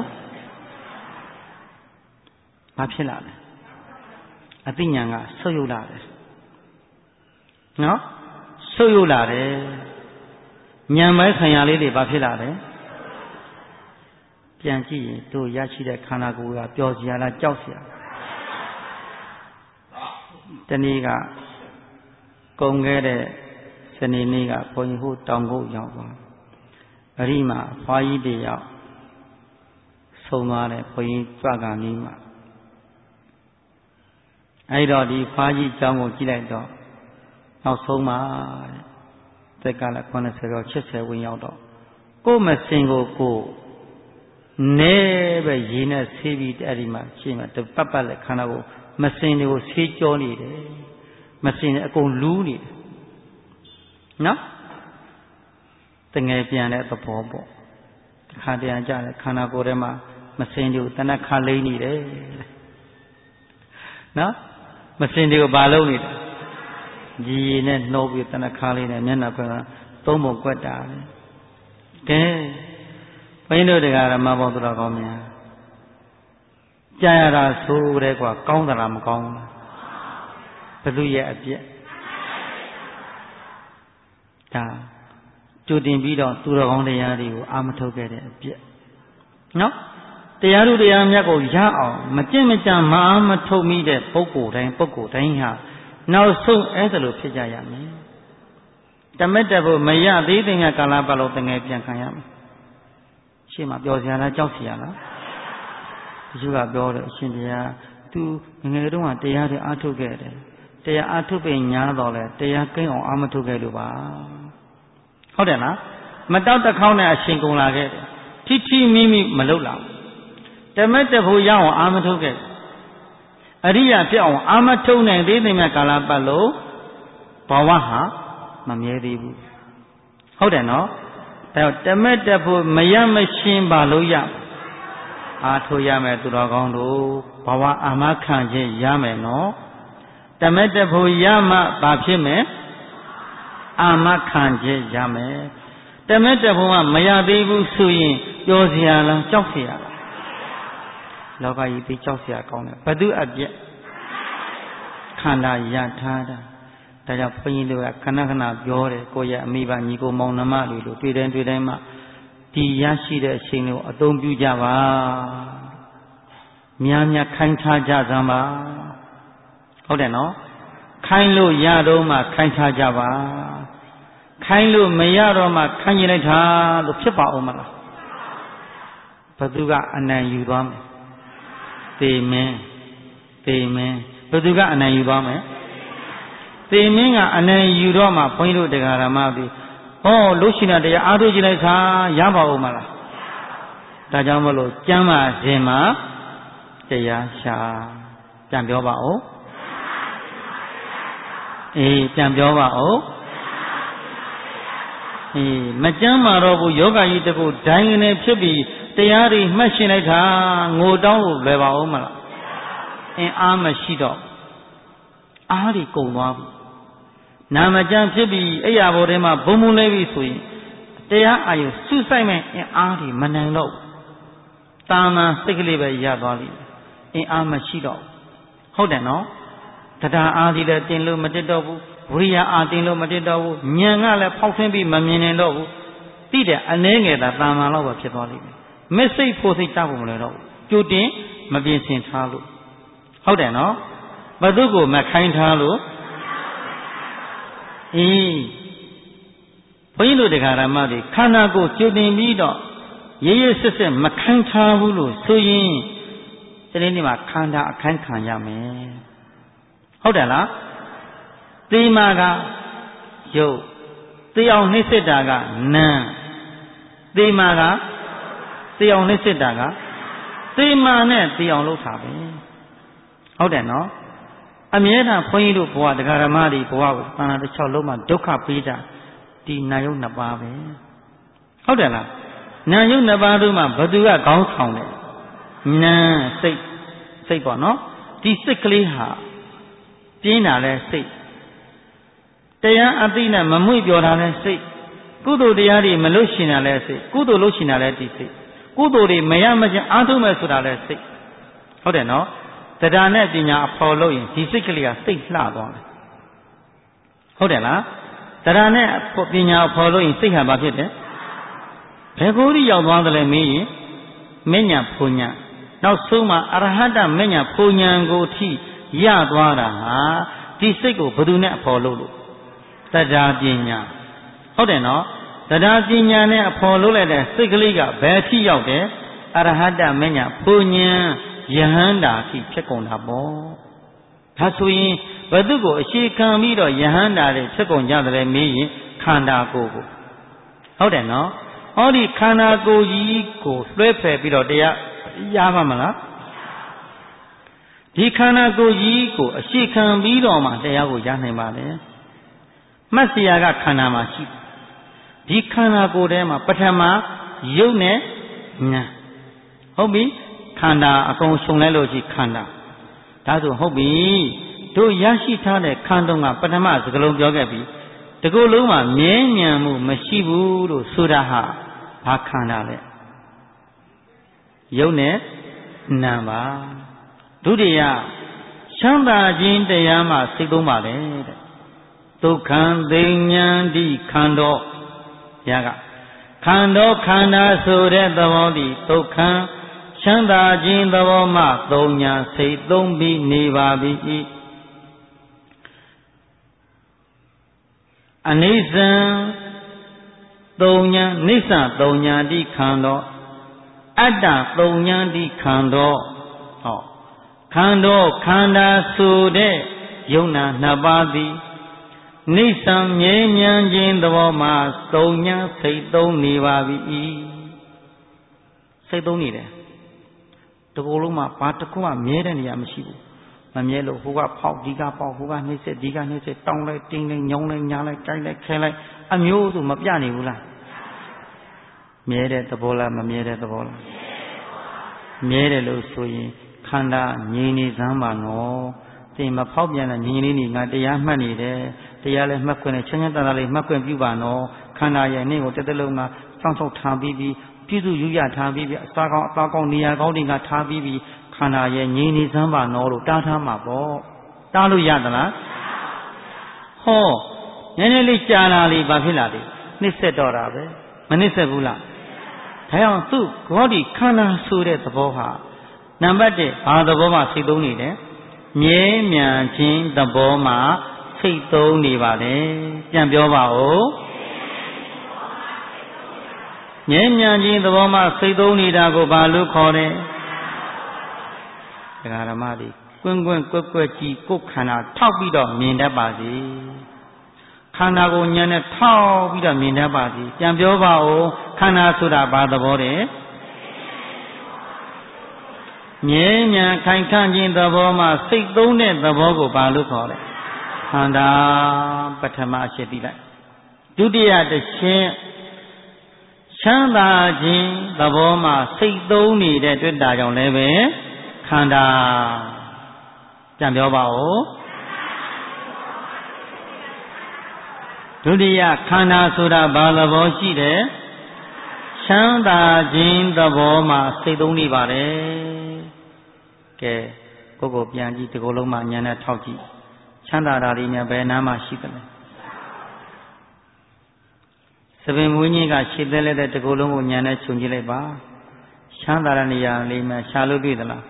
ဘာဖြစ်လာလဲအသိဉာဏ်ကဆုပ်ယုပ်လာတယ်နော်ဆုပ်ယုပ်လာတယ်ဉာဏ်ပိုင်းခံရလေးတွေဘာဖြစ်လာလဲပြန်ကြည့်ရင်တို့ရရှိတဲ့ခန္ဓာကိုယ်ကပျော်စရာလားကြောက်စရာတနည်းကကုံခဲ့တဲ့စနေနေ့ကဘုန်းကြီးဟိုတောင်ကုတ်ရောက်သွားအဲ့ဒီမှာဖွားကြီးတယောက်ဆုံးသွားတယ်ဘုန်းကြီးကြွကနီးမှာအဲ့တော့ဒီဖွားကြီးเจ้าကိုကြည့်လိုက်တော့နောက်ဆုံးမှာတက်ကလည်းခုနှစ်ဆယ်ကျော်ရှစ်ဆယ်ဝင်ရောက်တော့ကိုယ်မစင်ကိုကိုနဲပဲရေနဲ့ဆေးပြီးအဲ့ဒီမှာရှင်းမှာတပတ်ပတ်လက်ခန္ဓာကိုမစင်တွေကိုဆေးကြောနေတယ်မစင်နဲ့အကုန်လူးနေတယ်နော်တငယ်ပြန်တဲ့သဘောပေါ့တခါတည်းကြတယ်ခန္ဓာကိုယ်ထဲမှာမစင်တွေကိုတဏှခါလိမ့်နေတယ်နော်မစင်တွေကိုဘာလုပ်နေတယ်ဒီနဲ့နှိုးပြီးတဏှခါလေးနဲ့မျက်နှာခွဲကသုံးပုံကွက်တာပဲကဲဘုန်းကြီးတို့တရားဓမ္မပေါင်းတော်ကောင်းများကြားရတာဆိုတဲ့ကွာကောင်းသလားမကောင်းဘူးလားဘသူရဲ့အပြစ်ဒါကြိုတင်ပြီးတော့သူတော်ကောင်းတရားတွေကိုအာမထုတ်ခဲ့တဲ့အပြစ်နော်တရားတို့တရားမြတ်ကိုရအောင်မကြင့်မကြံမအားမထုတ်မိတဲ့ပုဂ္ဂိုလ်တိုင်းပုဂ္ဂိုလ်တိုင်းဟာနောက်ဆုံးအဲ့ဒါလိုဖြစ်ကြရမယ်တမက်တဖို့မရသေးတဲ့ကာလပတ်လုံးတငယ်ပြန်ခံရမယ်ရှေ့မှာပြောစရာလားကြောက်စရာလားဒီကပြောတယ်အရှင်ဘုရားသူငယ်တုန်းကတရားတွေအားထုတ်ခဲ့တယ်တရားအားထုတ်ပြီးညားတော့လဲတရားကိန်းအောင်အားမထုတ်ခဲ့လို့ပါဟုတ်တယ်လားမတောက်တခေါင်းနဲ့အရှင်ကုန်လာခဲ့တယ်ထိထိမိမိမလုပ်လာတမက်တဖို့ရအောင်အားမထုတ်ခဲ့အရိယာဖြစ်အောင်အာမထုံနိုင်သေးတဲ့မြတ်ကာလပတ်လို့ဘဝဟာမမြဲသေးဘူးဟုတ်တယ်နော်ဒါတမက်တက်ဖို့မရမရှင်းပါလို့ရအားထုတ်ရမယ်သူတော်ကောင်းတို့ဘဝအာမခံခြင်းရမယ်နော်တမက်တက်ဖို့ရမှဘာဖြစ်မယ်အာမခံခြင်းရမယ်တမက်တက်ဖို့ကမရသေးဘူးဆိုရင်ပြောစရာလားကြောက်စရာလားလောကကြီးသိကြောက်စရာကောင်းတယ်ဘသူအပြက်ခန္ဓာရထားတာဒါကြောင့်ဘုန်းကြီးတို့ကခဏခဏပြောတယ်ကိုယ့်ရဲ့အမိဘညီကိုမောင်နှမတွေလို့တွေ့တိုင်းတွေ့တိုင်းမှာဒီရရှိတဲ့အချိန်ကိုအသုံးပြုကြပါများများခိုင်းထားကြစမ်းပါဟုတ်တယ်နော်ခိုင်းလို့ရတော့မှခိုင်းထားကြပါခိုင်းလို့မရတော့မှခိုင်းလိုက်တာလို့ဖြစ်ပါဦးမလားဘသူကအနံယူသွားမယ်သေမင်းသေမင်းဘသူကအနံယူသွားမယ်သေမင်းကအနံယူတော့မှဘုန်းကြီးတို့တရားဓမ္မပြီးဟောလို့ရှိတာတရားအားထုတ်ကြည့်လိုက်တာရပါဦးမလားဒါကြောင့်မလို့ကျမ်းမာခြင်းမှာတရားရှာပြန်ပြောပါဦးအေးပြန်ပြောပါဦးအေးမကျမ်းမာတော့ဘူးယောဂကြီးတကူဒိုင်းကနေဖြစ်ပြီးတရားတွေမှတ်ရှင်းလိုက်တာငိုတောင်းလို့လွယ်ပါဦးမလားအင်းအားမရှိတော့အားတွေကုန်သွားပြီနာမကျမ်းဖြစ်ပြီးအဲ့ရဘောထဲမှာဘုံဘုံလဲပြီဆိုရင်တရားအာယုစုဆိုင်မဲ့အင်းအားတွေမနိုင်တော့တာမန်စိတ်ကလေးပဲရသွားပြီအင်းအားမရှိတော့ဟုတ်တယ်နော်တရားအားဒီလည်းတင်လို့မတက်တော့ဘူးဝိရိယအားတင်လို့မတက်တော့ဘူးဉာဏ်ကလည်းဖောက်ထွင်းပြီးမမြင်နိုင်တော့ဘူးသိတဲ့အနည်းငယ်သာတာမန်လောက်ပဲဖြစ်သွားလိမ့်မယ်မက်စိတ်ဖို့စိတ်တောက်ဖို့မလဲတော့ဘူးကြိုတင်မပြင်ဆင်ထားလို့ဟုတ်တယ်နော်ဘသူကိုမခိုင်းထားလို့အေးဘုန်းကြီးတို့တရားဓမ္မတွေခန္ဓာကိုယ်ကြိုတင်ပြီးတော့ရရစစ်စစ်မခိုင်းထားဘူးလို့ဆိုရင်ဒီနေ့နေ့မှာခန္ဓာအခိုင်းခံရမယ်ဟုတ်တယ်လားသေမာကရုပ်သေအောင်နှိမ့်စစ်တာကနာသေမာကသေအောင်နှိမ့်စစ်တာကသေမာနဲ့သေအောင်လုပ်တာပဲဟုတ်တယ်နော်အမြဲတမ်းဘုန်းကြီးတို့ဘဝတရားဓမ္မတွေဘဝကိုသံဃာတစ်ချောင်းလုံးမှာဒုက္ခပေးတာဒီနာယုတ်နှစ်ပါးပဲဟုတ်တယ်လားနာယုတ်နှစ်ပါးတို့မှာဘသူကခေါင်းဆောင်တယ်နာစိတ်စိတ်ပေါ့နော်ဒီစိတ်ကလေးဟာပြင်းတာလဲစိတ်တရားအသိနဲ့မမွေ့ပြောတာလဲစိတ်ကုသိုလ်တရားတွေမလို့ရှင်တာလဲစိတ်ကုသိုလ်လို့ရှင်တာလဲဒီစိတ်ကုသိုလ်တွေမရမချင်းအားထုတ်မယ်ဆိုတာလဲစိတ်ဟုတ်တယ်နော်တရားနဲ့ပညာအဖော်လို့ရင်ဒီစိတ်ကလေးကစိတ်လှသွားတယ်ဟုတ်တယ်လားတရားနဲ့ပညာအဖော်လို့ရင်စိတ်ဟာဘာဖြစ်တယ်ဘယ်ကိုယ်ကြီးရောက်သွားသလဲမင်းရင်မဉ္ဇဉ်ဖူညာနောက်ဆုံးမှာအရဟတမဉ္ဇဉ်ဖူညာကိုအထိရသွားတာဟာဒီစိတ်ကိုဘယ်သူနဲ့အဖော်လို့လို့တရားပညာဟုတ်တယ်နော်တရားပညာနဲ့အဖော်လို့လိုက်တဲ့စိတ်ကလေးကဘယ်အထိရောက်တယ်အရဟတမဉ္ဇဉ်ဖူညာယဟန္တာအထိဖြစ်ကုန်တာပေါ့ဒါဆိုရင်ဘယ်သူကိုအရှိခံပြီးတော့ယဟန္တာတွေဖြစ်ကုန်ကြတယ်မေးရင်ခန္ဓာကိုယ်ကိုဟုတ်တယ်နော်ဟောဒီခန္ဓာကိုယ်ကြီးကိုလွှဲဖယ်ပြီးတော့တရားရပါမလားဒီခန္ဓာကိုယ်ကြီးကိုအရှိခံပြီးတော့မှတရားကိုရနိုင်ပါလေမှတ်စရာကခန္ဓာမှာရှိဒီခန္ဓာကိုယ်ထဲမှာပထမယုတ်နဲ့ညာဟုတ်ပြီခန္ဓာအကုန်ရှုံလဲလို့ရှိခန္ဓာဒါဆိုဟုတ်ပြီတို့ရရှိထားတဲ့ခန္ဓာကပထမစကလုံးပြောခဲ့ပြီတကူလုံးမှာမြဲမြံမှုမရှိဘူးလို့ဆိုတာဟာဘာခန္ဓာလဲယုတ်နဲ့နာပါဒုတိယချမ်းသာခြင်းတရားမှစိတ်သုံးပါလေတဲ့ဒုက္ခံသိဉ္ဇတိခန္ဓောရကခန္ဓောခန္ဓာဆိုတဲ့သဘောဒီဒုက္ခံချမ်းသာခြင်းသဘောမှသုံးညာစိတ်သုံးပြီးနေပါပြီအနိစ္စံသုံးညာနိစ္စသုံးညာတိခန္ဓောအတ္တသုံးညာတိခန္ဓောဟောခန္ဓောခန္ဓာဆိုတဲ့ယုံနာနှစ်ပါးသည်နိစ္စံမြဲမြံခြင်းသဘောမှာသုံးညာစိတ်သုံးနေပါပြီစိတ်သုံးနေတယ်တကူလုံးမှာဘာတစ်ခုမှမြဲတဲ့နေရာမရှိဘူးမမြဲလို့ဟိုကဖောက်ဒီကပေါက်ဟိုကနှိမ့်ဆက်ဒီကနှိမ့်ဆက်တောင်းလိုက်တင်းလိုက်ညောင်းလိုက်ညားလိုက်ကြိုက်လိုက်ခဲလိုက်အမျိုးစုမပြနေဘူးလားမြဲတဲ့သဘောလားမမြဲတဲ့သဘောလားမြဲတယ်လို့ဆိုရင်ခန္ဓာငြိမ်နေစမ်းပါနော်သင်မဖောက်ပြန်တဲ့ငြိမ်လေးနေငါတရားမှတ်နေတယ်တရားလည်းမှတ်ခွင့်နဲ့ချမ်းချမ်းသာသာလေးမှတ်ခွင့်ပြုပါနော်ခန္ဓာရဲ့နေ့ကိုတစ်သက်လုံးမှာစောင့်ရှောက်ထားပြီးပြီးပြည့်စုံယူရထားပြီးပြီးအစာကောင်းအသားကောင်းနေရာကောင်းတွေကထားပြီးပြီးခန္ဓာရဲ့ငြိမ်နေစမ်းပါနော်လို့တားထားမှာပေါ့တားလို့ရသလားဟောနည်းနည်းလေးကြာလာလေဘာဖြစ်လာလဲနှိမ့်ဆက်တော့တာပဲမနှိမ့်ဆက်ဘူးလားဒါကြောင့်သူ့ဘောဓိခန္ဓာဆိုတဲ့သဘောဟာနံပါတ်တစ်ဘာသဘောမှစိတ်သုံးနေတယ်မြဲမြံခြင်းသဘောမှစိတ်သုံးနေပါတယ်ပြန်ပြောပါဦးမြဲမြံခြင်းသဘောမှစိတ်သုံးနေတာကိုဘာလို့ခေါ်တယ်ဒကာဓမ္မတွေကွင်းကွင်းကွက်ကွက်ကြည့်ကိုယ်ခန္ဓာထောက်ပြီးတော့မြင်တတ်ပါစေခန္ဓာကိုဉာဏ်နဲ့ထောက်ပြီးတော့မြင်တတ်ပါစေပြန်ပြောပါဦးခန္ဓာဆိုတာဘာသဘောတဲ့မြဲမြံခိုင်ခန့်ခြင်းသဘောမှစိတ်သုံးတဲ့သဘောကိုဘာလို့ခေါ်လဲခန္ဓာပထမအချက်သိလိုက်ဒုတိယတစ်ချက်ချမ်းသာခြင်းသဘောမှစိတ်သုံးနေတဲ့တွေ့တာကြောင့်လည်းပဲခန္ဓာပြန်ပြောပါဦးဒုတိယခန္ဓာဆိုတာဘာသဘောရှိတယ်ချမ်းသာခြင်းသဘောမှစိတ်သုံးနေပါတယ်ကဲကိုကိုပြန်ကြည့်ဒီကိုယ်လုံးမှဉာဏ်နဲ့ထောက်ကြည့်ချမ်းသာတာတွေနဲ့ဘယ်နားမှရှိသလဲသပင်မွေးကြီးကရှည်သေးတဲ့ဒီကိုယ်လုံးကိုဉာဏ်နဲ့ခြုံကြည့်လိုက်ပါချမ်းသာတဲ့နေရာလေးမှရှာလို့တွေ့သလား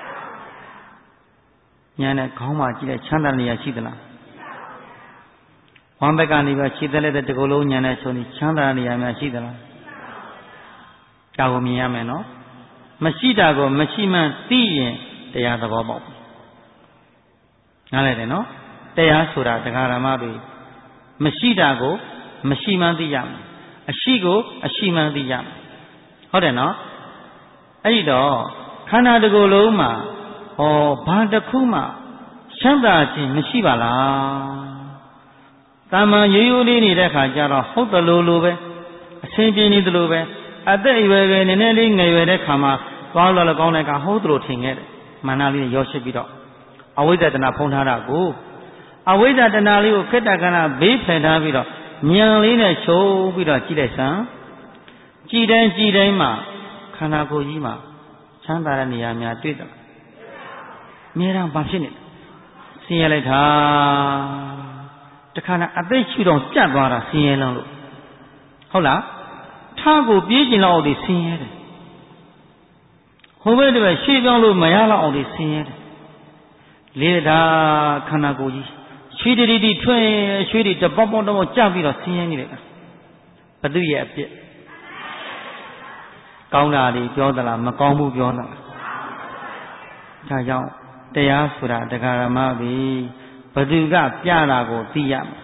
ဉာဏ်နဲ့ခေါင်းမှာကြည့်လိုက်ချမ်းသာနေရာရှိသလားဝမ်းဘက်ကနေပဲရှည်သေးတဲ့ဒီကိုယ်လုံးဉာဏ်နဲ့ခြုံပြီးချမ်းသာနေရာများရှိသလားဒါကိုမြင်ရမယ်နော်မရှိတာကိုမရှိမှန်းသိရင်တရားသဘောပေါက်နားလည်တယ်နော်တရားဆိုတာတရားဓမ္မတွေမရှိတာကိုမရှိမှန်းသိရမယ်အရှိကိုအရှိမှန်းသိရမယ်ဟုတ်တယ်နော်အဲ့ဒီတော့ခန္ဓာတစ်ခုလုံးမှာဟောဘာတစ်ခုမှချမ်းသာခြင်းမရှိပါလားတာမန်ရိုးရိုးလေးနေတဲ့ခါကျတော့ဟုတ်တယ်လို့လို့ပဲအချင်းပြင်းနေတယ်လို့ပဲအသက်အရွယ်ပဲနည်းနည်းလေးငယ်ရွယ်တဲ့ခါမှာသွားလို့လည်းကောင်းတဲ့ကဟုတ်တယ်လို့ထင်ခဲ့တယ်မာနလေးရောရှိပြီးတော့အဝိဇ္ဇတနာဖုံးထားတာကိုအဝိဇ္ဇတနာလေးကိုခေတ္တကဏဘေးဖယ်ထားပြီးတော့ဉာဏ်လေးနဲ့ချုပ်ပြီးတော့ကြည့်လိုက်စမ်းကြည်တိုင်းကြည်တိုင်းမှာခန္ဓာကိုယ်ကြီးမှာချမ်းသာတဲ့နေရာများတွေ့တယ်အများအားဘာဖြစ်နေလဲဆင်းရဲလိုက်တာတခါနဲ့အသိရှုတော့ပြတ်သွားတာဆင်းရဲလုံးလို့ဟုတ်လားထားကိုပြေးကျင်လောက်အောင်ဒီဆင်းရဲတယ်ဟိုဘက်တည်းရှေ့ပြောင်းလို့မရလောက်အောင်ဒီဆင်းရဲတယ်လေတာခန္ဓာကိုယ်ကြီးရွှေတရီတီထွင်ရွှေတွေတပေါက်ပေါက်တော့ကြပြီးတော့ဆင်းရဲနေတယ်ဘသူရဲ့အပြစ်ကောင်းတာတွေပြောသလားမကောင်းဘူးပြောသလားဒါကြောင့်တရားဆိုတာတရားဓမ္မပဲဘသူကပြတာကိုသိရမယ်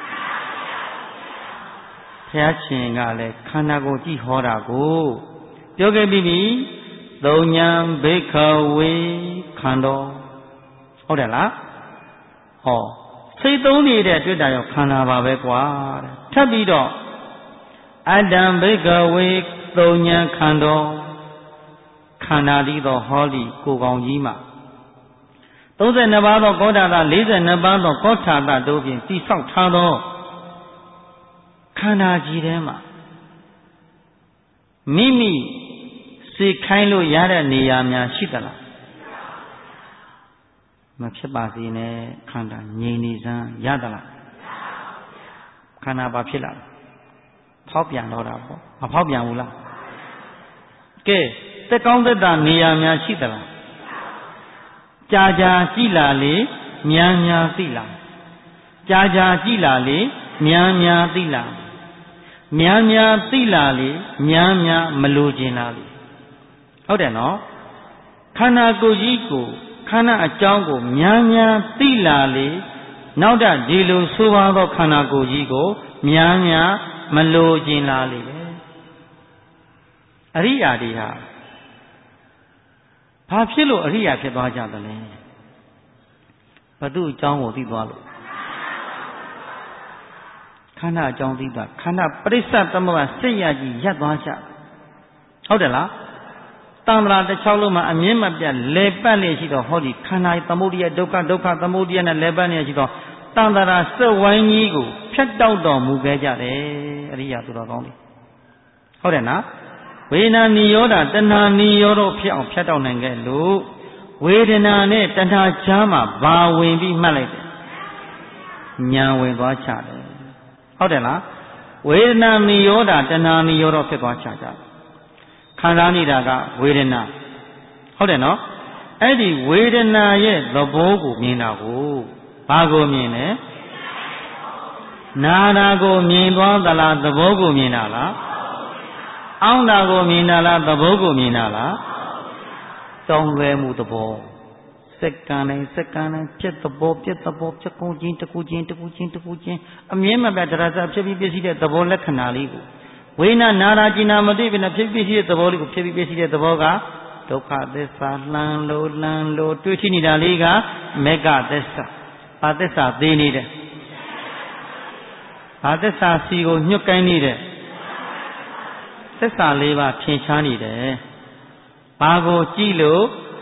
ဘုရားရှင်ကလည်းခန္ဓာကိုယ်ကြည့်ဟောတာကိုပြောခဲ့ပြီးပြီသုံးညာဘိခဝေခန္ဓာဟုတ်တယ်လားဟောစိတ်သုံးနေတဲ့တွေ့တာရောခန္ဓာပါပဲကွာတဲ့ထပ်ပြီးတော့အတ္တံဘိခဝေသုံးညာခန္ဓာခန္ဓာသည်သောဟောလီကိုယ်ကောင်ကြီးမှာသုံးဆယ်နှစ်ပါးသောကောဋ္ဌာသလေးဆယ်နှစ်ပါးသောကောဋ္ဌာသတို့ဖြင့်တိဆောက်ထားသောခန္ဓာကြီးထဲမှာမိမိစိတ်ခိုင်းလို့ရတဲ့နေရာများရှိသလားမဖြစ်ပါစေနဲ့ခန္ဓာငြိမ်နေစမ်းရသလားခန္ဓာဘာဖြစ်လာလဲဖောက်ပြန်တော့တာပေါ့မဖောက်ပြန်ဘူးလားကဲတက်ကောင်းသက်တာနေရာများရှိသလားကြာကြာကြည်လာလေများများသိလားကြာကြာကြည်လာလေများများသိလားများများသိလာလေများများမလိုချင်လားလေဟုတ်တယ်နော်ခန္ဓာကိုယ်ကြီးကိုခန္ဓာအကြောင်းကိုများများသိလာလေနောက်တဒီလိုဆိုပါသောခန္ဓာကိုယ်ကြီးကိုများများမလိုချင်လားလေအရိယာတွေဟာဘာဖြစ်လို့အရိယာဖြစ်သွားကြသလဲဘသူအကြောင်းကိုသိသွားလို့ခန္ဓာအကြောင်းသိသွားခန္ဓာပရိစ္ဆသမုပ္ပါစိတ်ရကြီးရပ်သွားကြဟုတ်တယ်လားတန်ត្រာတစ်ချောင်းလုံးမှာအမြင့်မပြတ်လဲပတ်နေရှိတော့ဟောဒီခန္ဓာသမုဒိယဒုက္ခဒုက္ခသမုဒိယနဲ့လဲပတ်နေရှိတော့တန်ត្រာစက်ဝိုင်းကြီးကိုဖြတ်တောက်တော်မူခဲ့ကြတယ်အရိယာသူတော်ကောင်းတွေဟုတ်တယ်နော်ဝေဒနာနိရောဓတဏှာနိရောဓဖြစ်အောင်ဖြတ်တောက်နိုင်ခဲ့လို့ဝေဒနာနဲ့တဏှာချားမှာဘာဝင်ပြီးမှတ်လိုက်တယ်ဉာဏ်ဝင်သွားချတယ်ဟုတ်တယ်လားဝေဒနာနိရောဓတဏှာနိရောဓဖြစ်သွားချကြတယ်ခံစားနေတာကဝေဒနာဟုတ်တယ်နော်အဲ့ဒီဝေဒနာရဲ့သဘောကိုမြင်တာကိုဘာကိုမြင်လဲနာတာကိုမြင်သွားသလားသဘောကိုမြင်တာလားအောင်းတာကိုမြင်တာလားသဘောကိုမြင်တာလားတောင်းလွယ်မှုသဘောစက္ကန့်တိုင်းစက္ကန့်တိုင်းဖြစ်သဘောပြက်သဘောဖြစ်ကုန်ချင်းတစ်ခုချင်းတစ်ခုချင်းတစ်ခုချင်းအမြဲမပြတ်တရားစားဖြစ်ပြီးပြည့်စည်တဲ့သဘောလက္ခဏာလေးကိုဝိညာဉ်နာရာကျင်နာမသိဘဲနဲ့ဖြစ်ပြီးပြည့်စည်တဲ့သဘောလေးကိုဖြစ်ပြီးပြည့်စည်တဲ့သဘောကဒုက္ခသစ္စာလှမ်းလို့လှမ်းလို့တွေ့ရှိနေတာလေးကမေဃသစ္စာဘာသစ္စာသိနေတယ်ဘာသစ္စာစီကိုညှွတ်ကိုင်းနေတယ်သစ္စာလေးပါထင်ရှားနေတယ်ဘာကိုကြည့်လို့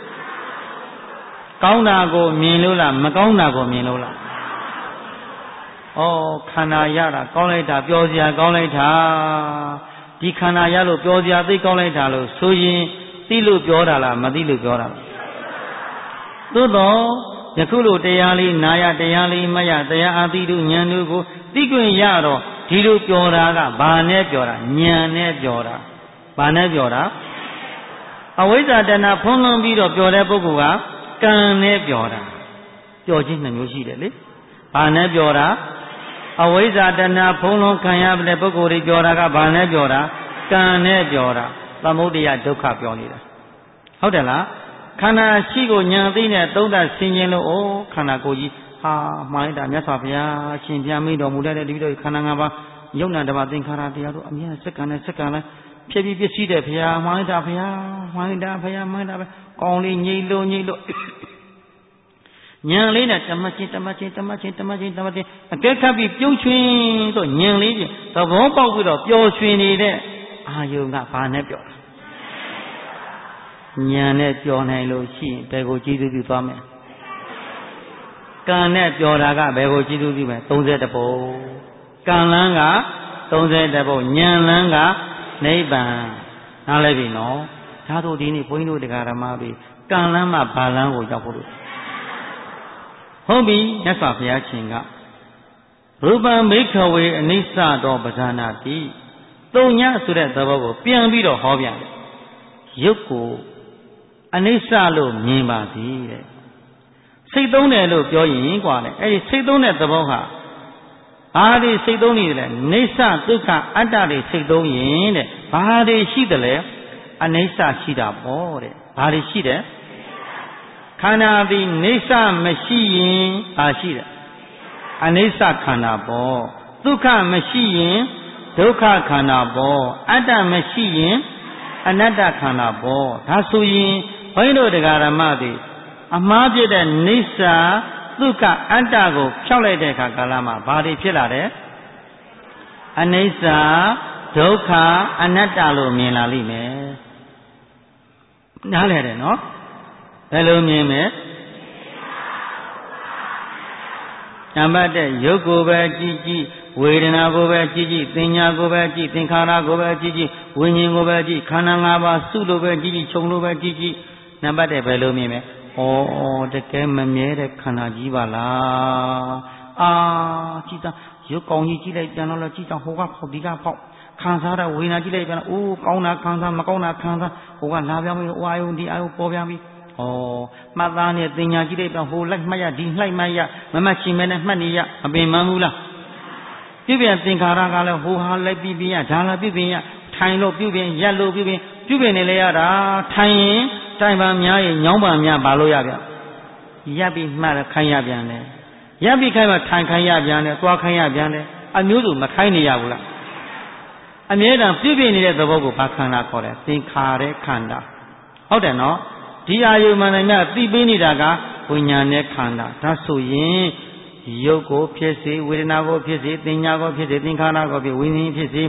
ကောင်းတာကိုမြင်လို့လားမကောင်းတာကိုမြင်လို့လားဩခန္ဓာရတာကောင်းလိုက်တာပျော်စရာကောင်းလိုက်တာဒီခန္ဓာရလို့ပျော်စရာသိကောင်းလိုက်တာလို့ဆိုရင်သိလို့ပြောတာလားမသိလို့ပြောတာလားသို့တော့ယခုလိုတရားလေးနာရတရားလေးမရတရားအာတိတုဉာဏ်တို့ကိုသိခွင့်ရတော့ဒီလိုပြောတာကဘာနဲ့ပြောတာဉာဏ်နဲ့ပြောတာဘာနဲ့ပြောတာအဝိဇ္ဇာတဏ္ဍဖုံးလွှမ်းပြီးတော့ပြောတဲ့ပုဂ္ဂိုလ်ကကံနဲ့ပြောတာပြောခြင်းနှမျိုးရှိတယ်လေဘာနဲ့ပြောတာအဝိဇ္ဇာတဏှာဖုံးလွှမ်းခံရတဲ့ပုဂ္ဂိုလ်တွေပြောတာကဘာနဲ့ပြောတာကံနဲ့ပြောတာသမုဒိယဒုက္ခပြောနေတာဟုတ်တယ်လားခန္ဓာရှိကိုဉာဏ်သိနဲ့သုံးသပ်ဆင်ခြင်လို့ဩခန္ဓာကိုယ်ကြီးဟာမှားလိုက်တာမြတ်စွာဘုရားရှင်ပြမိတော်မူတဲ့ဒီလိုခန္ဓာငါးပါးယုံနာတပါသင်္ခါရတရားတို့အမြဲစက္ကန့်နဲ့စက္ကန့်နဲ့ဖြစ်ပြီးပြည့်စည်တဲ့ဘုရားမှားလိုက်တာဘုရားမှားလိုက်တာဘုရားမှားလိုက်တာပဲကောင်းလေးငြိမ့်လို့ငြိမ့်လို့ဉာဏ်လေးနဲ့တမချင်းတမချင်းတမချင်းတမချင်းတမချင်းအကဲခတ်ပြီးပြုံးချွင်းဆိုဉာဏ်လေးဖြင့်သဘောပေါက်ပြီးတော့ပျော်ရွှင်နေတဲ့အာယုံကဘာနဲ့ပြောတာဉာဏ်နဲ့ပြောနိုင်လို့ရှိရင်ဘယ်ကိုကြည့်သူပြုသွားမယ်ကံနဲ့ပြောတာကဘယ်ကိုကြည့်သူပြုမယ်သုံးဆယ်ပုံကံလန်းကသုံးဆယ်ပုံဉာဏ်လန်းကနိဗ္ဗာန်နားလဲပြီနော်ဒါတို့ဒီနေ့ဘုန်းကြီးတို့တရားဓမ္မပြီကံလန်းမှာဘာလန်းကိုရောက်ဖို့လို့ဟုတ်ပြီမြတ်စွာဘုရားရှင်ကရူပံဘိခဝေအနိစ္စသောပဇာနာတိသုံးညဆိုတဲ့သဘောကိုပြန်ပြီးတော့ဟောပြန်တယ်ရုပ်ကိုအနိစ္စလို့မြင်ပါသည်တဲ့စိတ်သုံးတယ်လို့ပြောရင်กว่าလေအဲ့ဒီစိတ်သုံးတဲ့သဘောဟာဘာတွေစိတ်သုံးနေတယ်လဲနိစ္စဒုက္ခအတ္တတွေစိတ်သုံးရင်တဲ့ဘာတွေရှိတယ်လဲအနိစ္စရှိတာပေါ့တဲ့ဘာတွေရှိတယ်ခန္ဓာသည်နိစ္စမရှိရင်ဘာရှိတယ်အနိစ္စခန္ဓာပေါ့ဒုက္ခမရှိရင်ဒုက္ခခန္ဓာပေါ့အတ္တမရှိရင်အနတ္တခန္ဓာပေါ့ဒါဆိုရင်ဘုန်းကြီးတို့တရားဓမ္မတွေအမှားပြတဲ့နိစ္စဒုက္ခအတ္တကိုဖြောက်လိုက်တဲ့အခါကာလမှာဘာတွေဖြစ်လာတယ်အနိစ္စဒုက္ခအနတ္တလို့မြင်လာလိမ့်မယ်နားလည်တယ်နော်ဘယ်လိုမြင်မလဲနံပါတ်တစ်ရုပ်ကိုပဲကြည့်ကြည့်ဝေဒနာကိုပဲကြည့်ကြည့်သင်ညာကိုပဲကြည့်သင်္ခါရကိုပဲကြည့်ကြည့်ဝိညာဉ်ကိုပဲကြည့်ခန္ဓာ၅ပါးစုလို့ပဲကြည့်ကြည့်ခြုံလို့ပဲကြည့်ကြည့်နံပါတ်တစ်ဘယ်လိုမြင်မလဲဩတကယ်မမြဲတဲ့ခန္ဓာကြီးပါလားအာကြည့်တာရုပ်ကောင်းကြီးကြည့်လိုက်ပြန်တော့ကြည့်တော့ဟိုကဖောက်ဒီကဖောက်ခံစားတဲ့ဝေဒနာကြည့်လိုက်ပြန်တော့အိုးကောင်းတာခံစားမကောင်းတာခံစားဟိုကလာပြောင်းပြီးဝါယုံဒီအာယုံပေါ်ပြန်ပြီးဩမှတ်သားနဲ့တင်ညာကြည့်လိုက်ပြန်ဟိုလိုက်မှတ်ရဒီလှိုက်မှတ်ရမမှတ်ချင်မဲနဲ့မှတ်နေရမပင်မဘူးလားပြုပြင်သင်္ခါရကလည်းဟိုဟာလိုက်ပြီးပြရဒါလည်းပြုပြင်ရထိုင်လို့ပြုပြင်ရက်လို့ပြုပြင်ပြုပြင်နေလေရတာထိုင်ရင်တိုင်ပန်များရင်ညောင်းပန်များပါလို့ရပြန်ရပ်ပြီးမှတ်ခိုင်းရပြန်တယ်ရပ်ပြီးခိုင်းမှထိုင်ခိုင်းရပြန်တယ်သွားခိုင်းရပြန်တယ်အမျိုးစုမခိုင်းနေရဘူးလားအမြဲတမ်းပြုပြင်နေတဲ့သဘောကိုဘာခန္ဓာခေါ်တယ်သင်္ခါရခန္ဓာဟုတ်တယ်နော်ဒီအာယုမှန်တယ်များသိပေးနေတာကဝိညာဉ်နဲ့ခန္ဓာဒါဆိုရင်ရုပ်ကိုဖြစ်စေဝေဒနာကိုဖြစ်စေသင်ညာကိုဖြစ်စေသင်္ခါရကိုဖြစ်ဝိညာဉ်ဖြစ်စေ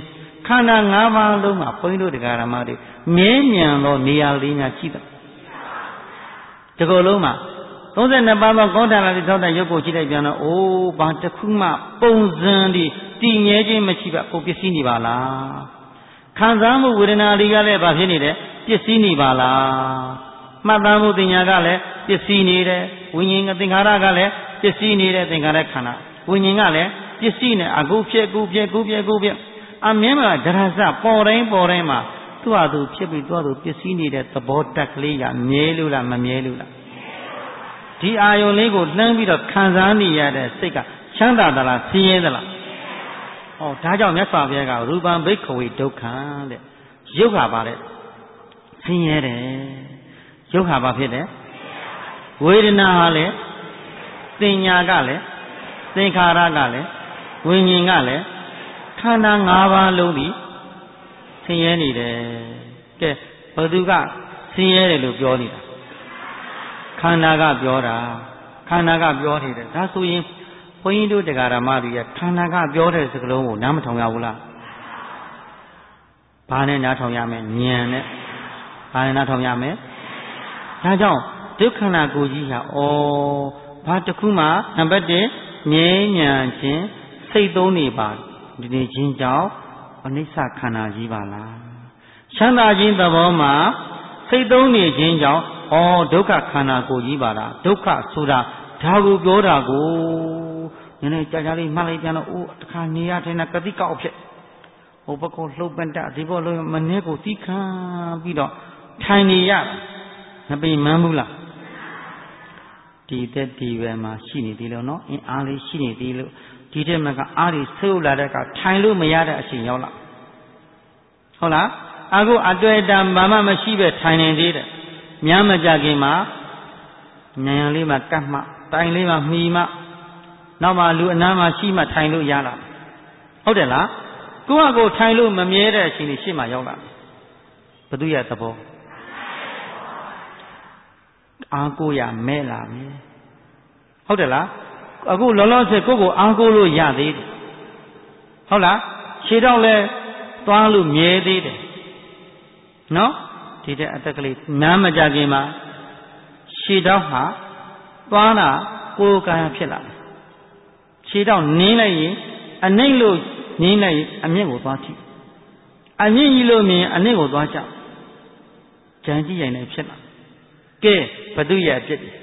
ခန္ဓာ၅ပါးလုံးမှာဘုန်းကြီးတို့တရားဓမ္မတွေမြဲမြံသောနေရာလေးများရှိတယ်ဒီကုလုံးမှာသုံးဆယ်နှစ်ပါးသောကောဋ္ဌာလာတိသောတာရုပ်ကိုကြည့်လိုက်ပြန်တော့အိုးဘာတစ်ခုမှပုံစံဒီတည်မြဲခြင်းမရှိပါကိုပစ္စည်းနေပါလားခံစားမှုဝေဒနာတွေကလည်းဘာဖြစ်နေတယ်ပစ္စည်းနေပါလားမှတ်သားမှုတင်ညာကလည်းပစ္စည်းနေတယ်ဝိညာဉ်ကသင်္ခါရကလည်းပစ္စည်းနေတယ်သင်္ခါရခန္ဓာဝိညာဉ်ကလည်းပစ္စည်းနေအခုဖြစ်အခုဖြစ်အခုဖြစ်အခုဖြစ်အမြဲမှာဒရစပေါ်တိုင်းပေါ်တိုင်းမှာသူ့ဟာသူဖြစ်ပြီးသူ့ဟာသူပစ္စည်းနေတဲ့သဘောတက်ကလေးကမြဲလို့လားမမြဲလို့လားဒီအာယုံလေးကိုလှမ်းပြီးတော့ခံစားနေရတဲ့စိတ်ကချမ်းသာသလားဆင်းရဲသလားဟောဒါကြောင့်မြတ်စွာဘုရားကရူပံဘိက္ခဝေဒုက္ခံတဲ့ရုပ်ဟာပါတဲ့ဆင်းရဲတယ်ရုပ်ဟာပါဖြစ်တယ်ဝေဒနာဟာလည်းသင်ညာကလည်းသင်္ခါရကလည်းဝိညာဉ်ကလည်းခန္ဓာ၅ပါးလုံးဒီဆင်းရဲနေတယ်ကဲဘယ်သူကဆင်းရဲတယ်လို့ပြောနေတာခန္ဓာကပြောတာခန္ဓာကပြောနေတယ်ဒါဆိုရင်ဘုန်းကြီးတို့တရားဓမ္မတွေရဲ့ခန္ဓာကပြောတဲ့စကားလုံးကိုနားမထောင်ရဘူးလားဘာနဲ့နားထောင်ရမလဲဉာဏ်နဲ့ဘာနဲ့နားထောင်ရမလဲဒါကြောင့်ဒုက္ခနာကိုကြီးဟာဩဘာတစ်ခုမှနံပါတ်တစ်မြဲဉာဏ်ချင်းစိတ်သုံးနေပါဒီနေ့ချင်းကြောင့်အနိစ္စခန္ဓာကြီးပါလားချမ်းသာခြင်းသဘောမှာစိတ်သုံးနေခြင်းကြောင့်ဩဒုက္ခခန္ဓာကိုကြီးပါလားဒုက္ခဆိုတာဒါကိုပြောတာကိုနည်းနည်းကြာကြာလေးမှတ်လိုက်ပြန်တော့အိုးတခါနေရထိုင်တာကတိကောက်ဖြစ်ဟိုဘကောလှုပ်ပန်တဒီဘောလုံးမနေ့ကိုသီးခံပြီးတော့ထိုင်နေရမပင်မန်းဘူးလားဒီသက်ဒီပဲမှာရှိနေသေးလို့နော်အင်းအားလေးရှိနေသေးလို့ဒီတဲ့မှာကအားတွေဆုပ်လာတဲ့ကထိုင်လို့မရတဲ့အချိန်ရောက်လာဟုတ်လားအခုအတွေ့အတာဘာမှမရှိပဲထိုင်နေသေးတယ်များမကြခင်မှာဉာဏ်လေးမှာကတ်မှတိုင်လေးမှာမှီမှနောက်မှလူအနားမှာရှိမှထိုင်လို့ရလာဟုတ်တယ်လားကိုယ့်အကိုထိုင်လို့မမြဲတဲ့အချိန်ကြီးရှေ့မှာရောက်လာဘုသူရဲ့သဘောအားကိုရမဲ့လာမယ်ဟုတ်တယ်လားအခုလောလောဆယ်ကိုယ့်ကိုအားကိုလို့ရသေးတယ်ဟုတ်လားခြေတော့လဲသွားလို့မြဲသေးတယ်နော်ဒီတဲ့အတက်ကလေးနားမကြခင်မှာခြေတော့ဟာသွားတာကိုယ်ကာယဖြစ်လာတယ်ခြေတော့နင်းလိုက်ရင်အနှိမ့်လို့နင်းလိုက်ရင်အမြင့်ကိုသွားကြည့်အမြင့်ကြီးလို့မြင်အနှိမ့်ကိုသွားချကြံကြည့်ရင်လည်းဖြစ်လာကဲဘသူရဲ့အဖြစ်ဒီ